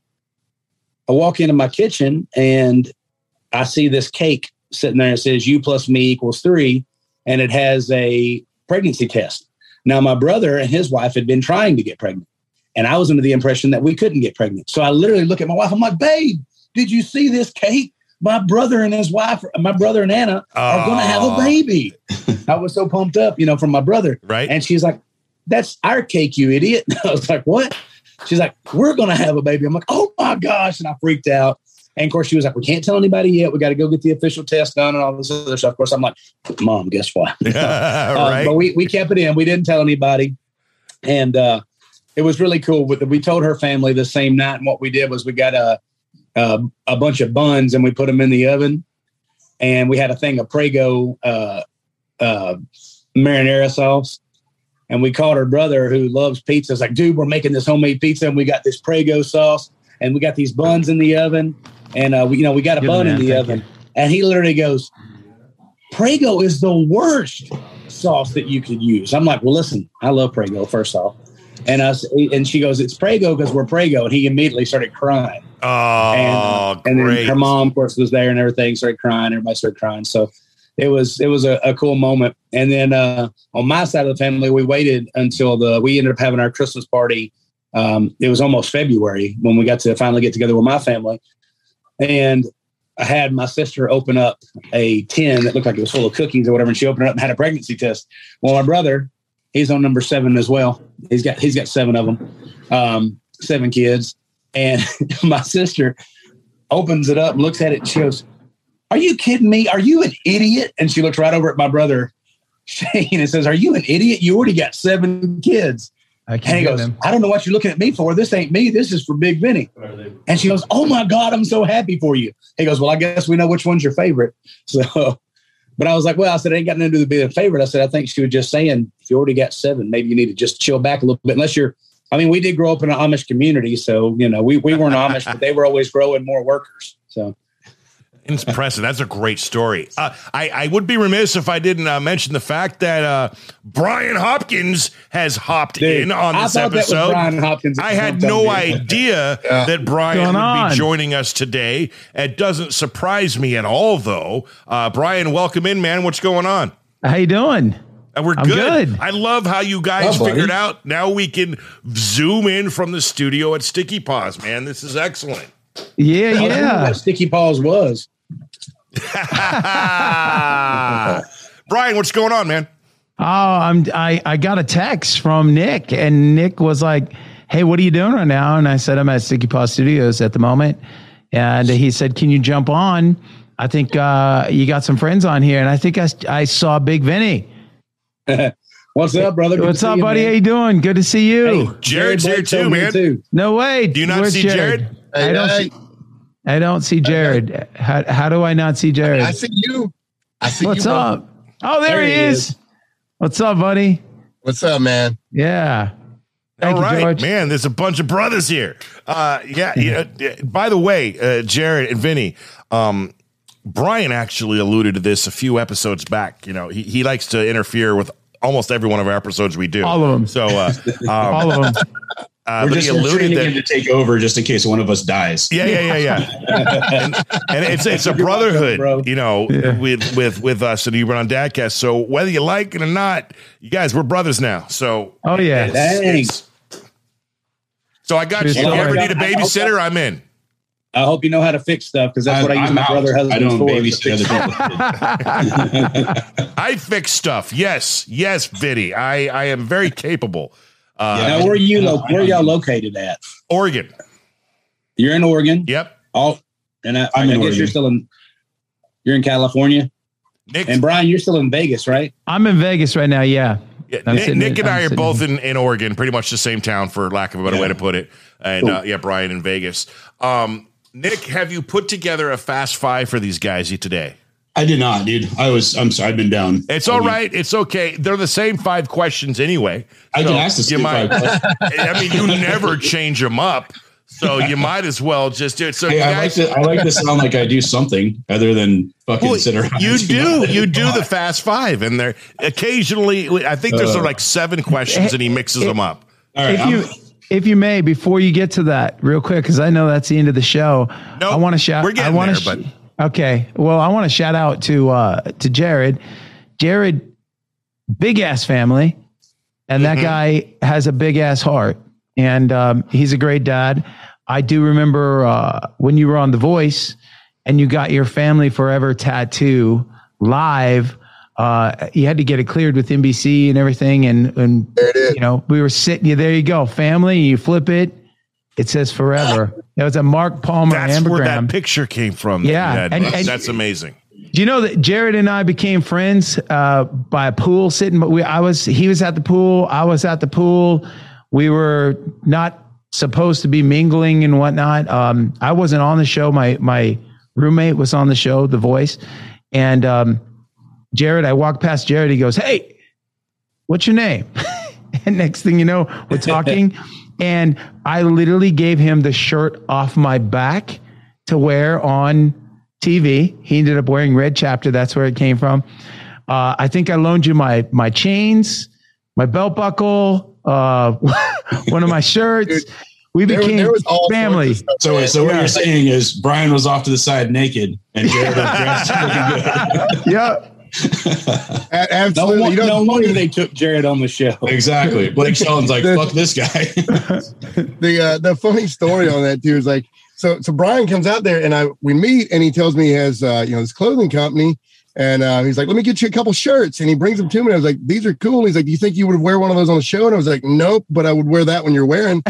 I walk into my kitchen, and I see this cake sitting there. It says you plus me equals three. And it has a pregnancy test. Now, my brother and his wife had been trying to get pregnant, and I was under the impression that we couldn't get pregnant. So I literally look at my wife. I'm like, babe, did you see this cake? My brother and his wife, my brother and Anna are going to have a baby. I was so pumped up, you know, from my brother. Right. And she's like, that's our cake, you idiot. I was like, what? She's like, we're going to have a baby. I'm like, oh my gosh. And I freaked out. And of course, she was like, we can't tell anybody yet. We got to go get the official test done and all this other stuff. Of course, I'm like, Mom, guess what? Yeah, uh, right. But we, we kept it in. We didn't tell anybody. And uh, it was really cool. We told her family the same night. And what we did was we got a, a, a bunch of buns and we put them in the oven. And we had a thing of Prego uh, uh, marinara sauce. And we called her brother, who loves pizza. It's like, dude, we're making this homemade pizza, and we got this Prego sauce, and we got these buns in the oven, and uh, we, you know, we got a Good bun man, in the oven. You. And he literally goes, Prego is the worst sauce that you could use. I'm like, well, listen, I love Prego, first off. And us, and she goes, it's Prego because we're Prego. And he immediately started crying. Oh, and, uh, and then her mom, of course, was there and everything, started crying. Everybody started crying. So it was it was a, a cool moment. And then uh, on my side of the family, we waited until the we ended up having our Christmas party. Um, it was almost February when we got to finally get together with my family. And I had my sister open up a tin that looked like it was full of cookies or whatever, and she opened it up and had a pregnancy test. Well, my brother, he's on number seven as well. He's got he's got seven of them, um, seven kids. And my sister opens it up and looks at it, and she goes, are you kidding me? Are you an idiot? And she looks right over at my brother, Shane, and says, are you an idiot? You already got seven kids. I can't and he goes, them. I don't know what you're looking at me for. This ain't me. This is for Big Vinny. And she goes, oh my God, I'm so happy for you. He goes, well, I guess we know which one's your favorite. So, but I was like, well, I said, it ain't got nothing to do with being a favorite. I said, I think she was just saying, if you already got seven, maybe you need to just chill back a little bit. Unless you're, I mean, we did grow up in an Amish community. So, you know, we, we weren't Amish, but they were always growing more workers. So. It's impressive. That's a great story. Uh, I, I would be remiss if I didn't uh, mention the fact that uh, Brian Hopkins has hopped Dude, in on this episode. Brian Hopkins. I had no idea yeah. that Brian would on? be joining us today. It doesn't surprise me at all, though. Uh, Brian, welcome in, man. What's going on? How you doing? Uh, we're good. good. I love how you guys oh, figured out. Now we can zoom in from the studio at Sticky Paws, man. This is excellent. Yeah, I yeah. What Sticky Paws was. Brian, what's going on, man? Oh, I'm I, I got a text from Nick, and Nick was like, hey, what are you doing right now? And I said, I'm at Sticky Paw Studios at the moment. And he said, can you jump on? I think uh, you got some friends on here. And I think I, I saw Big Vinny. What's up, brother? Good What's up, you, buddy? Man. How you doing? Good to see you. Hey, Jared's here too, man. Too. No way. Do you not Where's see Jared? Jared? Hey, I don't hey. see I don't see Jared. How, how do I not see Jared? I see you. I see What's you. What's up? Oh, there, there he is. is. What's up, buddy? What's up, man? Yeah. Thank All right, you, George. Man, there's a bunch of brothers here. Uh, yeah. yeah. By the way, uh, Jared and Vinny, um, Brian actually alluded to this a few episodes back. You know, he, he likes to interfere with almost every one of our episodes we do. All of them. So, uh, um, all of them. Uh, We're just training that, him to take over just in case one of us dies. Yeah, yeah, yeah, yeah. and, and it's it's a brotherhood, welcome, you know, yeah. with with with us and you run on Dadcast. So whether you like it or not, you guys, we're brothers now. So oh yeah, it's, it's, so I got Cheers. you. If you ever need a babysitter, I'm in. I hope you know how to fix stuff because that's I, what I use I'm my out. brother husband I don't for. babysit other people. I fix stuff. Yes, yes, Vinny. I I am very capable. Uh, yeah. Now, where are you? Lo- where are y'all located at? Oregon. You're in Oregon. Yep. All and I, I guess Oregon. You're still in. You're in California. Nick, and Brian, you're still in Vegas, right? I'm in Vegas right now. Yeah. yeah Nick, Nick and I are both in, in Oregon, pretty much the same town, for lack of a better yeah. way to put it. And cool. uh, yeah, Brian in Vegas. Um, Nick, have you put together a fast five for these guys today? I did not, dude. I was, I'm sorry, I've been down. It's all right. It's okay. They're the same five questions anyway. I so can ask the same five questions. I mean, you never change them up. So you might as well just do it. So hey, you I, guys, like to, I like to sound like I do something other than fucking well, sit around. you do. You do the Fast Five, and there occasionally, I think there's Uh, like seven questions, and he mixes them up. All right, if I'm- you if you may, before you get to that, real quick, because I know that's the end of the show. No, I want to shout. we're getting I wanna there, sh- okay. Well, I want to shout out to uh, to Jared. Jared, big ass family, and that Mhm. guy has a big ass heart, and um, he's a great dad. I do remember uh, when you were on The Voice, and you got your Family Forever tattoo live. Uh, you had to get it cleared with N B C and everything. And, and There it is. you know, we were sitting, yeah, there you go. Family, you flip it. It says forever. It was a Mark Palmer That's where that ambergram. picture came from. that Yeah, you had. and- that's, and- that's amazing. Do you know that Jared and I became friends uh, by a pool sitting? But we, I was, he was at the pool. I was at the pool. We were not supposed to be mingling and whatnot. Um, I wasn't on the show. My my roommate was on the show, The Voice, and um, Jared. I walked past Jared. He goes, "Hey, what's your name?" And next thing you know, we're talking, and I literally gave him the shirt off my back to wear on T V. He ended up wearing Red Chapter. That's where it came from. Uh, I think I loaned you my my chains, my belt buckle, uh, one of my shirts. We There- became there was all sorts family. of stuff. So, so what Yeah. you're saying is Brian was off to the side naked and Jared was dressed looking good. Yeah. A- No, Absolutely. won- You know, no wonder they took Jared on the show. Exactly. Blake Shelton's like, fuck this guy. the uh, the funny story on that too is like so so Brian comes out there and I we meet and he tells me he has uh, you know this clothing company and uh, he's like, let me get you a couple shirts, and he brings them to me and I was like, these are cool. And he's like, do you think you would wear one of those on the show? And I was like, nope, but I would wear that when you're wearing.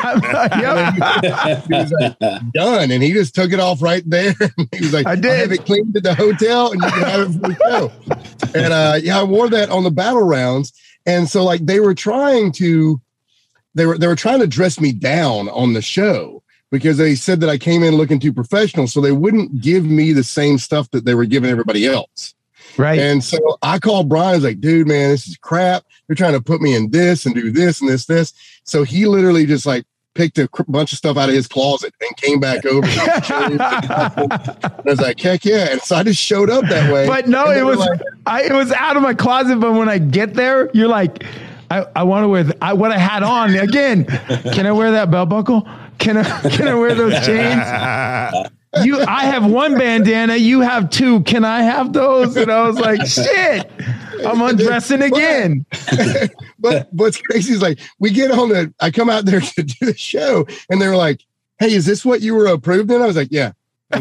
Yep. He was like, done, and he just took it off right there. He was like, I did. have it cleaned at the hotel and you can have it for the show. And uh, yeah, I wore that on the battle rounds, and so like they were trying to. They were they were trying to dress me down on the show because they said that I came in looking too professional, so they wouldn't give me the same stuff that they were giving everybody else. Right. And so I called Brian. I was like, dude, man, this is crap. They're trying to put me in this and do this and this, this. So he literally just like picked a cr- bunch of stuff out of his closet and came back over. And I was like, heck yeah. And so I just showed up that way. But no, And they it were was like, I it was out of my closet. But when I get there, you're like, I, I want to wear the, I, what I had on again. Can I wear that belt buckle? Can I can I wear those chains? You, I have one bandana. You have two. Can I have those? And I was like, shit, I'm undressing again. But what's crazy is like we get on the. I come out there to do the show, and they were like, "Hey, is this what you were approved in?" I was like, "Yeah." And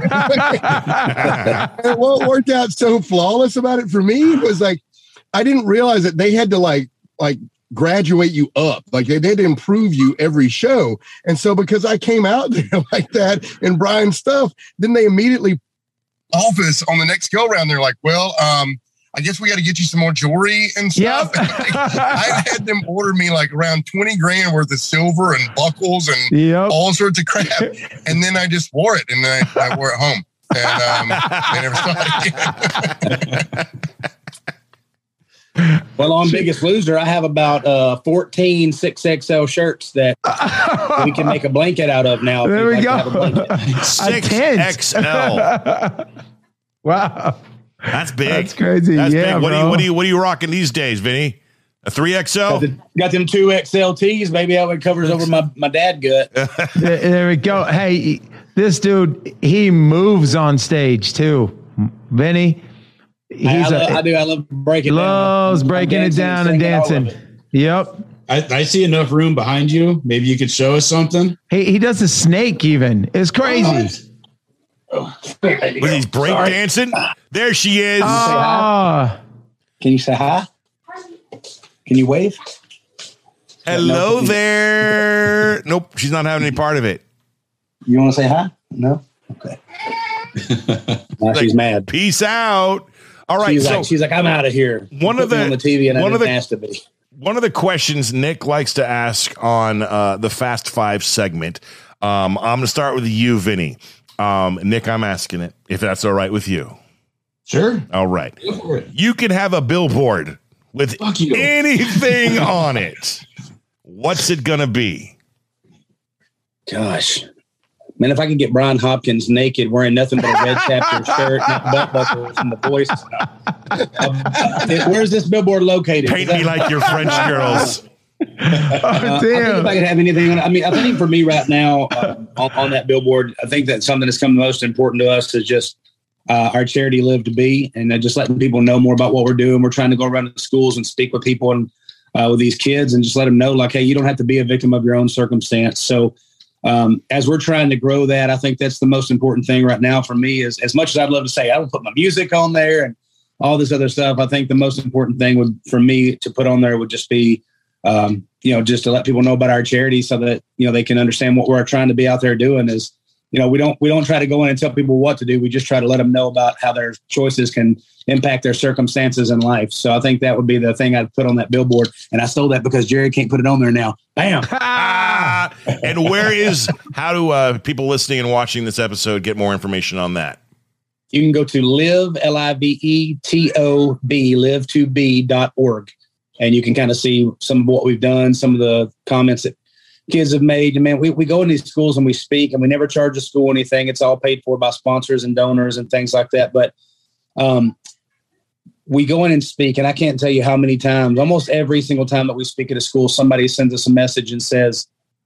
what worked out so flawless about it for me was like I didn't realize that they had to like like graduate you up, like they, they had to improve you every show. And so because I came out there like that in Brian's stuff, then they immediately office on the next go round. They're like, well, um, I guess we got to get you some more jewelry and stuff. Yep. I had them order me like around twenty grand worth of silver and buckles and Yep. all sorts of crap. And then I just wore it and then I, I wore it home. And um, they never saw it again. Well, on Biggest Loser, I have about uh, fourteen six X L shirts that we can make a blanket out of now. if There you'd we like to go. have a blanket. Six tent. X L. Wow. That's big. That's crazy. That's Yeah, big. What are bro. you what are you what are you rocking these days, Vinny? A three X L? Got, the, got them two X L Ts. Maybe that one covers over my, my dad gut. There, there we go. Hey, this dude, he moves on stage too. Vinny, he's I, I, a, love, I do. I love breaking loves down. breaking it Dancing down and singing, all of dancing. it. Yep. I, I see enough room behind you. Maybe you could show us something. He he does the snake even. It's crazy. With these break dancing? There she is. Ah, Can you say hi? Can you wave? Hello there. Nope, she's not having any part of it. You want to say hi? No? Okay. Now she's mad. Peace out. All right. She's so like, she's like, I'm out of here. One Put of me the- on the T V and I one of didn't the- ask to be. one of the questions Nick likes to ask on uh, the Fast Five segment. Um, I'm going to start with you, Vinny. Um, Nick, I'm asking it if that's all right with you. Sure. All right. Go for it. You can have a billboard with Fuck you. anything on it. What's it going to be? Gosh. Man, if I could get Brian Hopkins naked, wearing nothing but a red chapter shirt, not belt buckles, and the voice. Uh, where's this billboard located? Paint me like your French girls. Oh, uh, I think if I could have anything on, I mean, I think for me right now uh, on, on that billboard, I think that something that's come most important to us is just uh, our charity Live to Be, and uh, just letting people know more about what we're doing. We're trying to go around to the schools and speak with people and uh, with these kids, and just let them know, like, hey, you don't have to be a victim of your own circumstance. So. Um, as we're trying to grow that, I think that's the most important thing right now for me is, as much as I'd love to say, I would put my music on there and all this other stuff. I think the most important thing would, for me to put on there would just be, um, you know, just to let people know about our charity so that, you know, they can understand what we're trying to be out there doing is, you know, we don't, we don't try to go in and tell people what to do. We just try to let them know about how their choices can impact their circumstances in life. So I think that would be the thing I'd put on that billboard. And I stole that because Jerry can't put it on there now. Bam. Ah, and where is, how do uh, people listening and watching this episode get more information on that? You can go to live, L I V E T O B, live to be dot org. And you can kind of see some of what we've done, some of the comments that kids have made. And man, we, we go in these schools and we speak, and we never charge the school anything. It's all paid for by sponsors and donors and things like that. But um, we go in and speak, and I can't tell you how many times, almost every single time that we speak at a school, somebody sends us a message and says,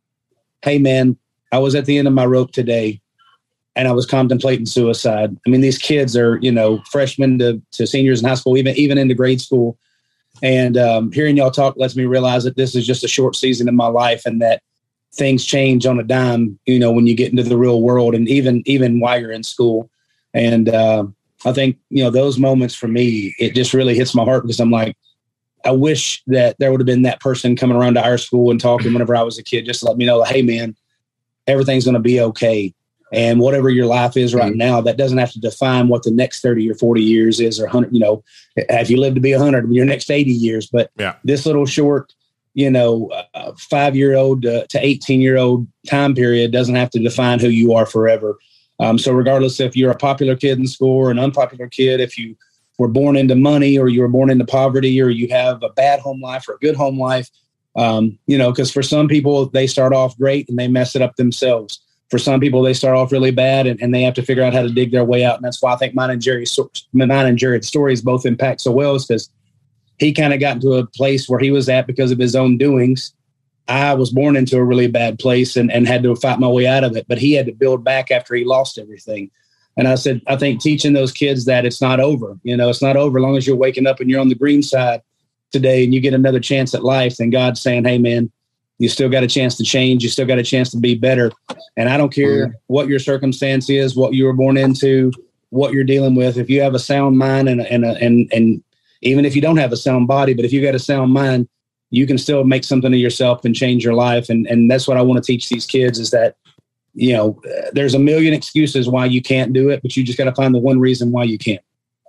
hey man, I was at the end of my rope today and I was contemplating suicide. I mean, these kids are, you know, freshmen to, to seniors in high school, even, even into grade school. And um, hearing y'all talk lets me realize that this is just a short season in my life, and that things change on a dime, you know, when you get into the real world, and even, even while you're in school. And uh, I think, you know, those moments for me, it just really hits my heart, because I'm like, I wish that there would have been that person coming around to our school and talking whenever I was a kid, just to let me know, hey man, everything's going to be okay. And whatever your life is right now, that doesn't have to define what the next thirty or forty years is, or one hundred, you know, if you live to be one hundred, your next eighty years. But yeah. This little short, you know, uh, five-year-old uh, to eighteen-year-old time period doesn't have to define who you are forever. Um, so regardless if you're a popular kid in school or an unpopular kid, if you were born into money or you were born into poverty, or you have a bad home life or a good home life, um, you know, because for some people, they start off great and they mess it up themselves. For some people, they start off really bad and, and they have to figure out how to dig their way out. And that's why I think mine and Jerry's, mine and Jared's stories both impact so well, is because he kind of got into a place where he was at because of his own doings. I was born into a really bad place and, and had to fight my way out of it, but he had to build back after he lost everything. And I said, I think teaching those kids that it's not over, you know, it's not over. As long as you're waking up and you're on the green side today and you get another chance at life, then God's saying, hey man, you still got a chance to change. You still got a chance to be better. And I don't care what your circumstance is, what you were born into, what you're dealing with. If you have a sound mind and, and, and, and even if you don't have a sound body, but if you got a sound mind, you can still make something of yourself and change your life. And, and that's what I want to teach these kids, is that, you know, there's a million excuses why you can't do it, but you just got to find the one reason why you can't.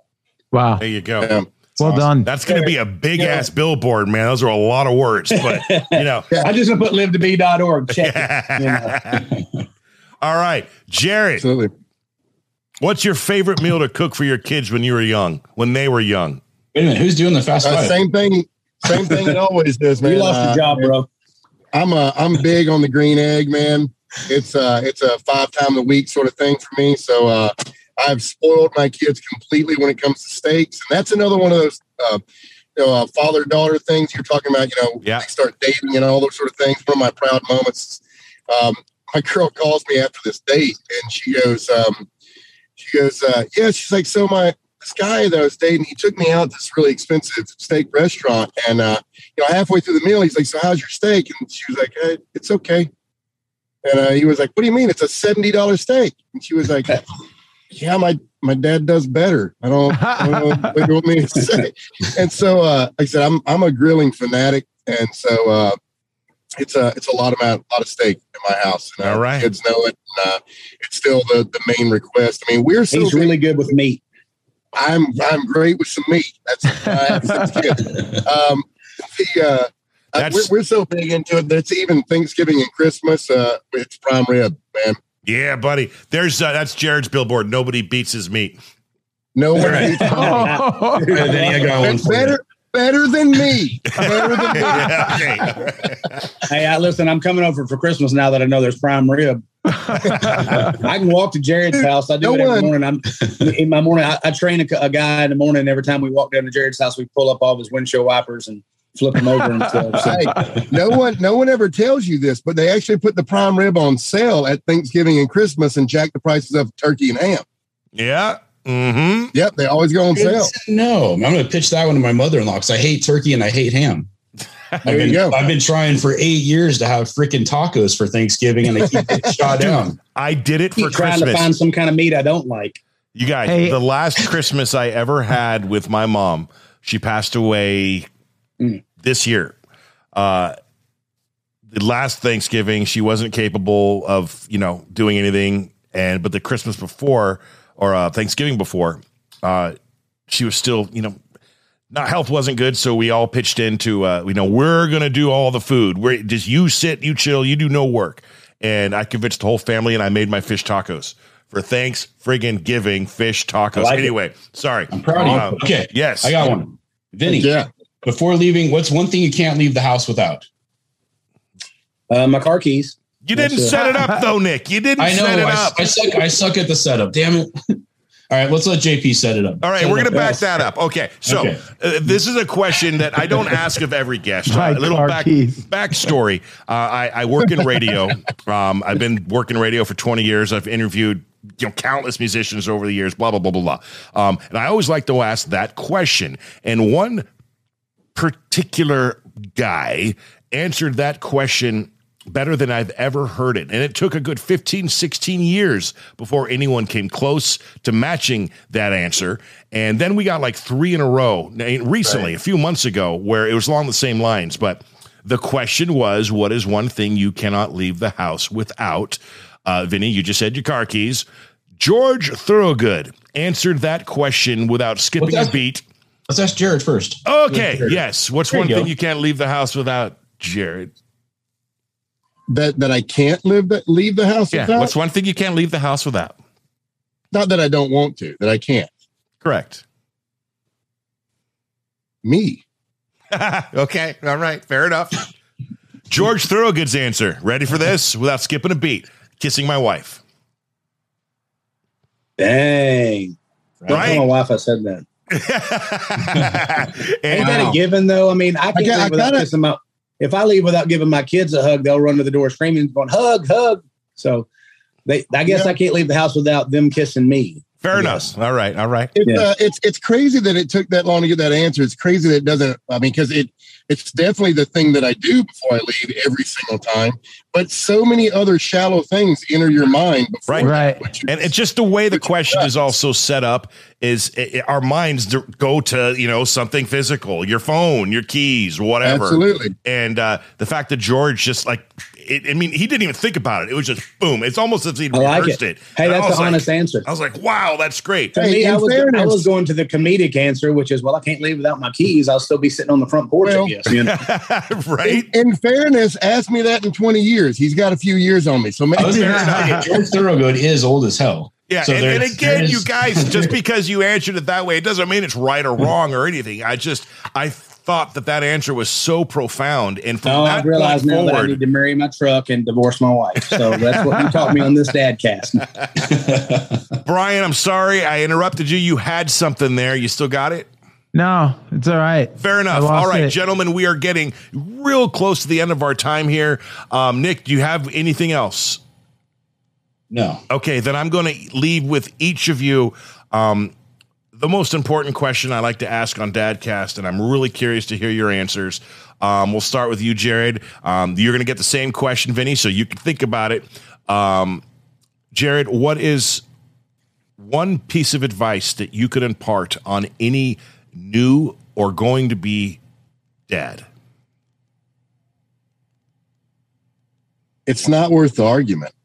Wow. There you go. Yeah. Well awesome. done. That's going to be a big yeah. ass billboard, man. Those are a lot of words, but you know, I just going to put live to be dot org. Check it. You know. All right, Jared. Absolutely. What's your favorite meal to cook for your kids when you were young, when they were young? Wait a minute. Who's doing the fast Uh, five? same thing. Same thing it always does, man. You lost Uh, your job, bro. I'm a, I'm big on the green egg, man. It's uh it's a five time a week sort of thing for me. So uh, I've spoiled my kids completely when it comes to steaks, and that's another one of those uh, you know uh, father daughter things you're talking about. You know, yeah. They start dating and all those sort of things. One of my proud moments. Um, my girl calls me after this date, and she goes, um, she goes, uh, yeah. She's like, so my this guy that I was dating, he took me out to this really expensive steak restaurant, and uh, you know, halfway through the meal, he's like, so how's your steak? And she was like, hey, it's okay. And uh, he was like, what do you mean? It's a seventy dollars steak. And she was like, yeah, my, my dad does better. I don't, I don't know what you want me to say. And so uh, like I said, I'm I'm a grilling fanatic. And so uh, it's a it's a lot of a lot of steak in my house. And, uh, all right. Kids know it. And, uh, it's still the, the main request. I mean, we're so He's big. really good with meat. I'm I'm great with some meat. That's uh, that's good. Um, the uh, uh, we're, we're so big into it that it's even Thanksgiving and Christmas. Uh, it's prime rib, man. Yeah, buddy. There's uh, that's Jared's billboard. Nobody beats his meat. No one. Right. Beats And then you got one it's for you. better. better than me. Better than me. Yeah, Hey, I, listen, I'm coming over for Christmas now that I know there's prime rib. I can walk to Jared's house. I do No it every one- morning. I'm in my morning. I, I train a, a guy in the morning. Every time we walk down to Jared's house, we pull up all of his windshield wipers and flip them over and stuff. So, Hey, no one, no one ever tells you this, but they actually put the prime rib on sale at Thanksgiving and Christmas and jack the prices of turkey and ham. yeah. Mm-hmm. Yep, they always go on sale. No, I'm going to pitch that one to my mother-in-law because I hate turkey and I hate ham. I've There you been, go. I've been trying for eight years to have freaking tacos for Thanksgiving and they keep getting shot down. I did it for keep trying Christmas. to find some kind of meat I don't like. You guys, Hey. the last Christmas I ever had with my mom, she passed away Mm. this year. Uh, the last Thanksgiving, she wasn't capable of, you know, doing anything. And but the Christmas before, or uh, Thanksgiving before, uh, she was still, you know, not health wasn't good. So we all pitched into, uh, you know, we're gonna do all the food. We're just you sit, you chill, you do no work. And I convinced the whole family, and I made my fish tacos for thanks friggin' giving fish tacos. I like Anyway, sorry. I'm proud of Uh, you. Okay. Yes, I got one. Vinny, Yeah. before leaving, what's one thing you can't leave the house without? Uh, my car keys. You didn't That's it. set it up though, Nick. You didn't I know. set it I, up. I suck. I suck at the setup. Damn it. All right, let's let J P set it up. All right, Set we're it going to up. back that up. Okay, so Okay. Uh, this is a question that I don't ask of every guest. My a little car back, keys. backstory. Uh, I, I work in radio. Um, I've been working radio for twenty years. I've interviewed you know countless musicians over the years. Blah blah blah blah blah. Um, and I always like to ask that question. And one particular guy answered that question better than I've ever heard it. And it took a good fifteen, sixteen years before anyone came close to matching that answer. And then we got like three in a row recently, Right. a few months ago, where it was along the same lines. But the question was, what is one thing you cannot leave the house without? Uh, Vinny, you just said your car keys. George Thorogood answered that question without skipping What's a that? beat. Let's ask Jared first. Okay, Jared. yes. What's There one you thing go. you can't leave the house without, Jared? That that I can't live that leave the house Yeah. without. What's one thing you can't leave the house without? Not that I don't want to, that I can't. Correct. Me. Okay. All right. Fair enough. George Thorogood's answer. Ready for this? Without skipping a beat. Kissing my wife. Dang. Don't tell Right? my wife I said that. Ain't And- that a given though? I mean, I can't got- I live without gotta- kissing my. If I leave without giving my kids a hug, they'll run to the door screaming, going hug, hug. So they, I guess Yeah. I can't leave the house without them kissing me. fair I enough. guess. All right. All right. It's Yeah. uh, it's it's crazy that it took that long to get that answer. It's crazy that it doesn't. I mean, because it it's definitely the thing that I do before I leave every single time. But so many other shallow things enter your mind before Right. that, Right. which And is- it's just the way the Which is question nuts. is also set up is i- i- our minds d- go to, you know, something physical, your phone, your keys, whatever. absolutely. And uh, the fact that George just like, it, I mean, he didn't even think about it. It was just boom. It's almost as if he'd I like rehearsed it. it. Hey, And I that's was an like- honest answer. I was like, wow, that's great. To Hey, me, I in was, I fairness- was going to the comedic answer, which is, well, I can't leave without my keys. I'll still be sitting on the front porch, Well- I guess. You know? Right? In, in fairness, ask me that in twenty years. He's got a few years on me, so maybe I was gonna say, George Thorogood is old as hell. Yeah, So and, and there's- again, there's- you guys, just because you answered it that way, it doesn't mean it's right or wrong or anything. I just, I thought that that answer was so profound, and from No, that I've realized point now that I forward, need to marry my truck and divorce my wife. So that's what you taught me on this dad cast. Brian, I'm sorry I interrupted you. You had something there. You still got it? No, it's all right. Fair I enough. lost All right, it. gentlemen, we are getting real close to the end of our time here. Um, Nick, do you have anything else? No. Okay, then I'm going to leave with each of you um, the most important question I like to ask on Dadcast, and I'm really curious to hear your answers. Um, we'll start with you, Jared. Um, you're going to get the same question, Vinny, so you can think about it. Um, Jared, what is one piece of advice that you could impart on any new or going to be dad? it's not worth the argument.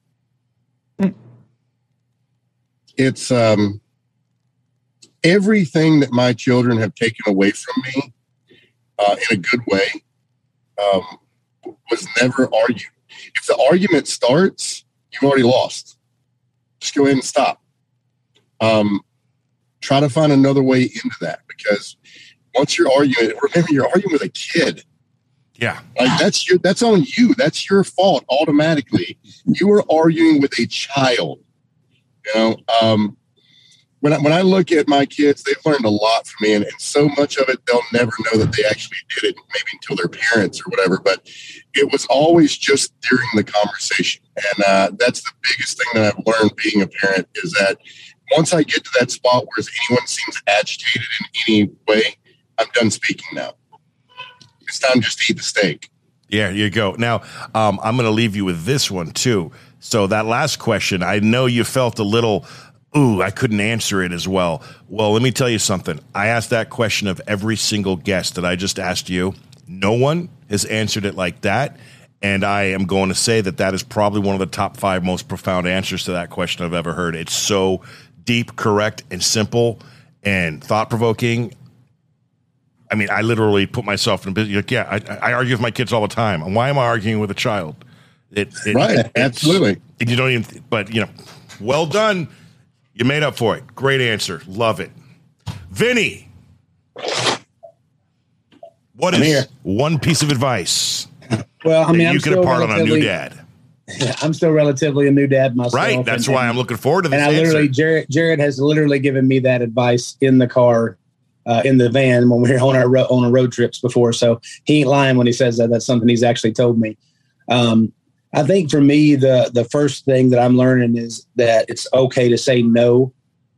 It's um, everything that my children have taken away from me uh, in a good way um, was never argued. If the argument starts, you've already lost. Just go ahead and stop. Um, try to find another way into that, because once you're arguing, remember you're arguing with a kid. Yeah. Like that's your, that's on you. That's your fault automatically. You are arguing with a child. You know, um, when I, when I look at my kids, they've learned a lot from me, and, and so much of it they'll never know that they actually did it, maybe until their parents or whatever. But it was always just during the conversation, and uh, that's the biggest thing that I've learned being a parent is that once I get to that spot where anyone seems agitated in any way, I'm done speaking now. It's time just to eat the steak. Yeah, you go. Now, um, I'm going to leave you with this one too. So that last question, I know you felt a little. Ooh, I couldn't answer it as well. Well, let me tell you something. I asked that question of every single guest that I just asked you. No one has answered it like that. And I am going to say that that is probably one of the top five most profound answers to that question I've ever heard. It's so deep, correct, and simple and thought-provoking. I mean, I literally put myself in business. Like, yeah, I, I argue with my kids all the time. And why am I arguing with a child? It, it, right, it, absolutely. You don't even, but, you know, well done. You made up for it. Great answer. Love it. Vinny, what I'm is here. one piece of advice Well, I mean, that I'm you could still impart on a new relatively- dad? I'm still relatively a new dad myself. Right. That's and, why and, I'm looking forward to this And I answer. literally, Jared, Jared has literally given me that advice in the car, uh, in the van when we were on our ro- on our road trips before. So he ain't lying when he says that. That's something he's actually told me. Um, I think for me, the the first thing that I'm learning is that it's okay to say no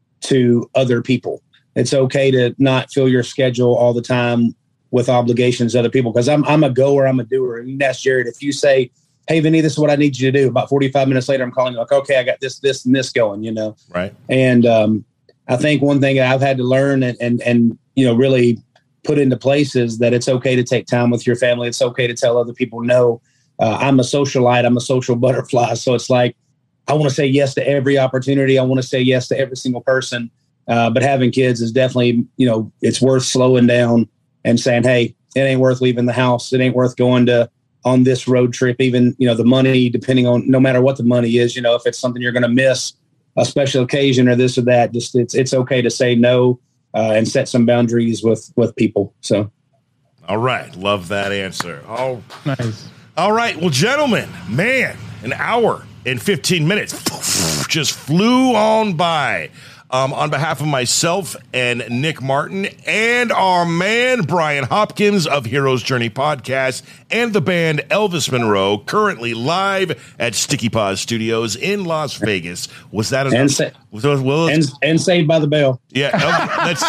to other people. It's okay to not fill your schedule all the time with obligations to other people. Because I'm I'm a goer, I'm a doer. And you can ask Jared, if you say, hey, Vinny, this is what I need you to do. About forty-five minutes later, I'm calling you like, okay, I got this, this, and this going, you know? Right. And um, I think one thing I've had to learn and, and, and, you know, really put into place is that it's okay to take time with your family. It's okay to tell other people no. Uh, I'm a socialite. I'm a social butterfly. So it's like, I want to say yes to every opportunity. I want to say yes to every single person. Uh, but having kids is definitely, you know, it's worth slowing down and saying, hey, it ain't worth leaving the house. It ain't worth going to on this road trip. Even, you know, the money, depending on no matter what the money is, you know, if it's something you're going to miss, a special occasion or this or that, just it's it's okay to say no uh, and set some boundaries with with people. So, all right, love that answer. Oh, Nice. all right. Well, gentlemen, man, an hour and fifteen minutes just flew on by. Um, on behalf of myself and Nick Martin and our man Brian Hopkins of Hero's Journey Podcast and the band Elvis Monroe, currently live at Sticky Paws Studios in Las Vegas. Was that enough? And, sa- was, well, and, and Saved by the Bell. yeah, that's.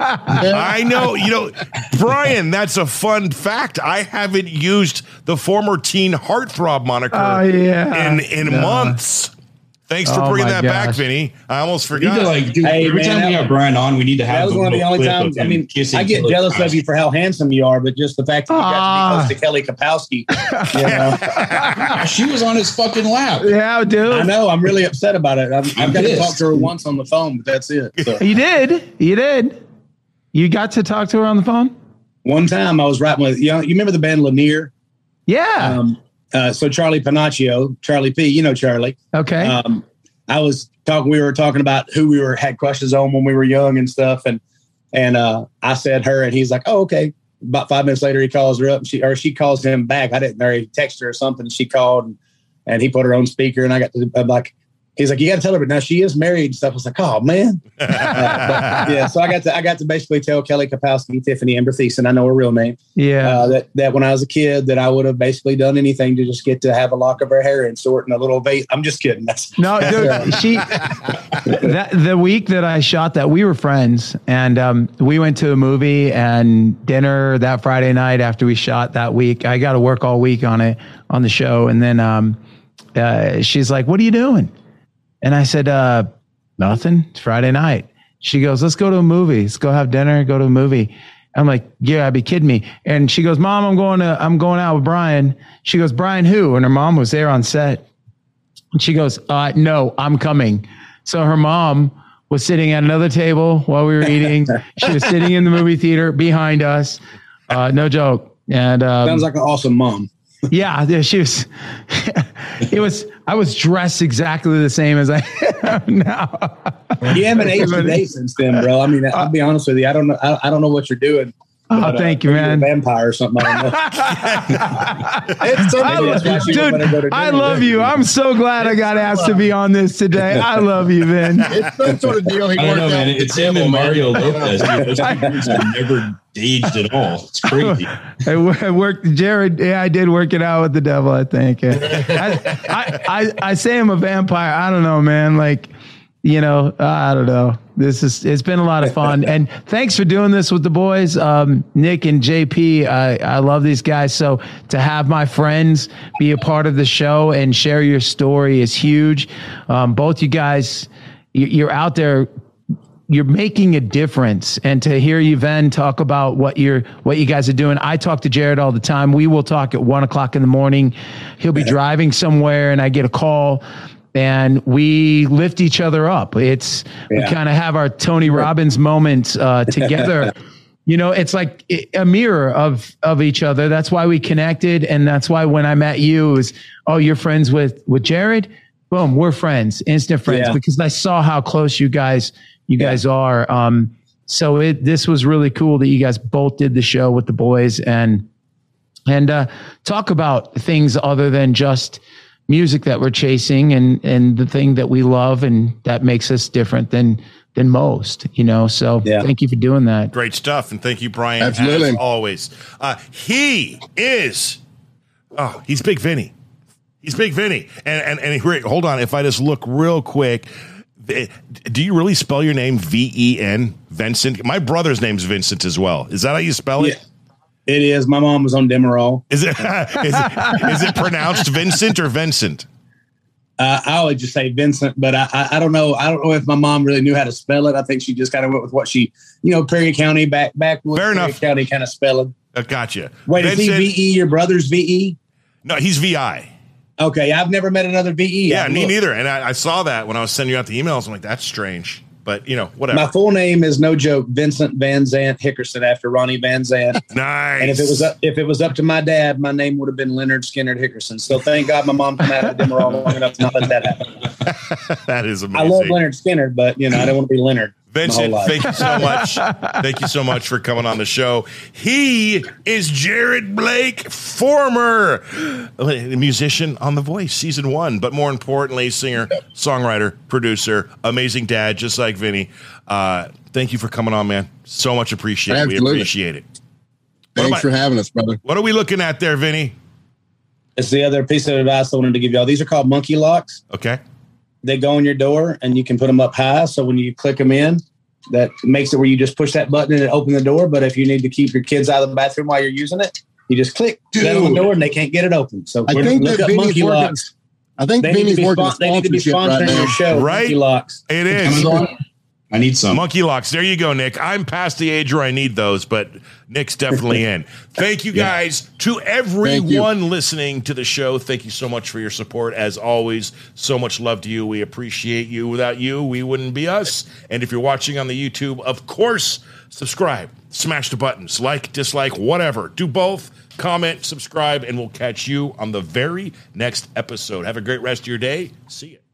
I know. You know, Brian. That's a fun fact. I haven't used the former teen heartthrob moniker Oh, yeah. in in No. months. Thanks for Oh, bringing my that back, gosh. Vinny. I almost We need forgot. to like do, Hey, every man, time we that- have Brian on, we need to have That was the one of the little only clip times. of I him mean, kissing I get Kelly jealous of Kapowski. you for how handsome you are, but just the fact that you got to Ah. be close to Kelly Kapowski. You know? She was on his fucking lap. Yeah, dude. I know. I'm really upset about it. I've, I'm I've got to pissed. talk to her once on the phone, but that's it. So. You did. You did. You got to talk to her on the phone? One time I was rapping with, you know, you remember the band Lanier? Yeah. Um, uh, so Charlie Panaccio, Charlie P, you know Charlie. okay. Um, I was talking, we were talking about who we were had crushes on when we were young and stuff. And, and, uh, I said her and he's like, oh, okay. About five minutes later, he calls her up and she, or she calls him back. I didn't know, he texted her or something. She called and, and he put her on speaker and I got to, I'm like, he's like, you got to tell her, but now she is married and stuff. I was like, oh man. uh, but, yeah. So I got to, I got to basically tell Kelly Kapowski, Tiffany Amber Thiessen, I know her real name. yeah. Uh, that, that when I was a kid, that I would have basically done anything to just get to have a lock of her hair and sort in a little vase. I'm just kidding. That's No, dude, she that the week that I shot that, we were friends and um, we went to a movie and dinner that Friday night after we shot that week. I got to work all week on it on the show, and then um, uh, she's like, "What are you doing?" And I said, uh, "Nothing. It's Friday night." She goes, "Let's go to a movie. Let's go have dinner. Go to a movie." I'm like, "Yeah, I'd be kidding me." And she goes, "Mom, I'm going to I'm going out with Brian." She goes, "Brian who?" And her mom was there on set. And she goes, uh, no, I'm coming. So her mom was sitting at another table while we were eating. She was sitting in the movie theater behind us. Uh, no joke. And um, sounds like an awesome mom. yeah, yeah, she was. It was. I was dressed exactly the same as I am now. You haven't aged a day since then, bro. I mean, I'll be honest with you. I don't know. I, I don't know what you're doing. Oh, But, uh, thank you, maybe you're a man. vampire or something. I don't know. It's I, something love, that's why she dude, wanted to go to I dinner love with you. I'm so glad I got asked to be on this today. I love you, Vin. It's some sort of deal. He I don't worked know, out man. with It's the him devil, and man. Mario Lopez. Dude, those two dudes have never aged at all. It's crazy. I wo- I worked, Jared. Yeah, I did work it out with the devil. I think. I, I, I, I say I'm a vampire. I don't know, man. Like, you know, I don't know. This is. It's been a lot of fun, and thanks for doing this with the boys, um, Nick and J P. I, I love these guys. So to have my friends be a part of the show and share your story is huge. Um, both you guys, you- you're out there. You're making a difference, and to hear you, Ven, talk about what you're, what you guys are doing. I talk to Jared all the time. We will talk at one o'clock in the morning. He'll be driving somewhere, and I get a call, and we lift each other up. It's we Yeah. kind of have our Tony Robbins moments uh, together. You know, it's like a mirror of of each other. That's why we connected, and that's why when I met you, it was, oh, you're friends with with Jared. Boom, we're friends, instant friends, Yeah. because I saw how close you guys you Yeah. guys are. Um, so it this was really cool that you guys both did the show with the boys and and uh, talk about things other than just music that we're chasing and and the thing that we love and that makes us different than than most. You know, so Yeah. thank you for doing that. Great stuff. And thank you, Brian, Absolutely. as always. Uh, he is, oh, he's Big Vinny. He's Big Vinny. And, and, and here- hold on, if I just look real quick, eh, do you really spell your name V E N, Vincent? My brother's name's Vincent as well. Is that how you spell it? Yeah. It is. My mom was on Demerol. Is it, is it is it pronounced Vincent or Vincent? Uh, I would just say Vincent, but I, I I don't know. I don't know if my mom really knew how to spell it. I think she just kind of went with what she, you know, Perry County back back with Fair Perry enough. County kind of spelling. Uh, gotcha. Wait, is he Vincent- V E? Your brother's V E? No, he's V I. Okay, I've never met another V E. Yeah, I've me looked. neither. And I, I saw that when I was sending you out the emails. I'm like, that's strange. But, you know, whatever. My full name is no joke, Vincent Van Zant Hickerson, after Ronnie Van Zant. Nice. And if it was up, if it was up to my dad, my name would have been Leonard Skinner Hickerson. So thank God my mom came out of Demerol long enough to not let that happen. That is I amazing. love Leonard Skinner, but you know I don't want to be Leonard. Vincent, my whole life. thank you so much. Thank you so much for coming on the show. He is Jared Blake, former musician on The Voice, season one, but more importantly, singer, songwriter, producer, amazing dad, just like Vinny. Uh, thank you for coming on, man. So much appreciated. We Absolutely. appreciate it. Thanks about- for having us, brother. What are we looking at there, Vinny? It's the other piece of advice I wanted to give y'all. These are called monkey locks. Okay. They go on your door, and you can put them up high. So when you click them in, that makes it where you just push that button and it open the door. But if you need to keep your kids out of the bathroom while you're using it, you just click that on the Dude. door, and they can't get it open. So I we're- think look that up Vinny's monkey working- locks. I think They need, to Vinny's be working spon- they need to be sponsorship right sponsoring now. your show, Right? Monkey Locks. It is. Amazon? I need some. Monkey locks. There you go, Nick. I'm past the age where I need those, but Nick's definitely in. Thank you guys to everyone listening to the show. Thank you so much for your support. As always, so much love to you. We appreciate you. Without you, we wouldn't be us. And if you're watching on the YouTube, of course, subscribe, smash the buttons, like, dislike, whatever. Do both. Comment, subscribe, and we'll catch you on the very next episode. Have a great rest of your day. See you.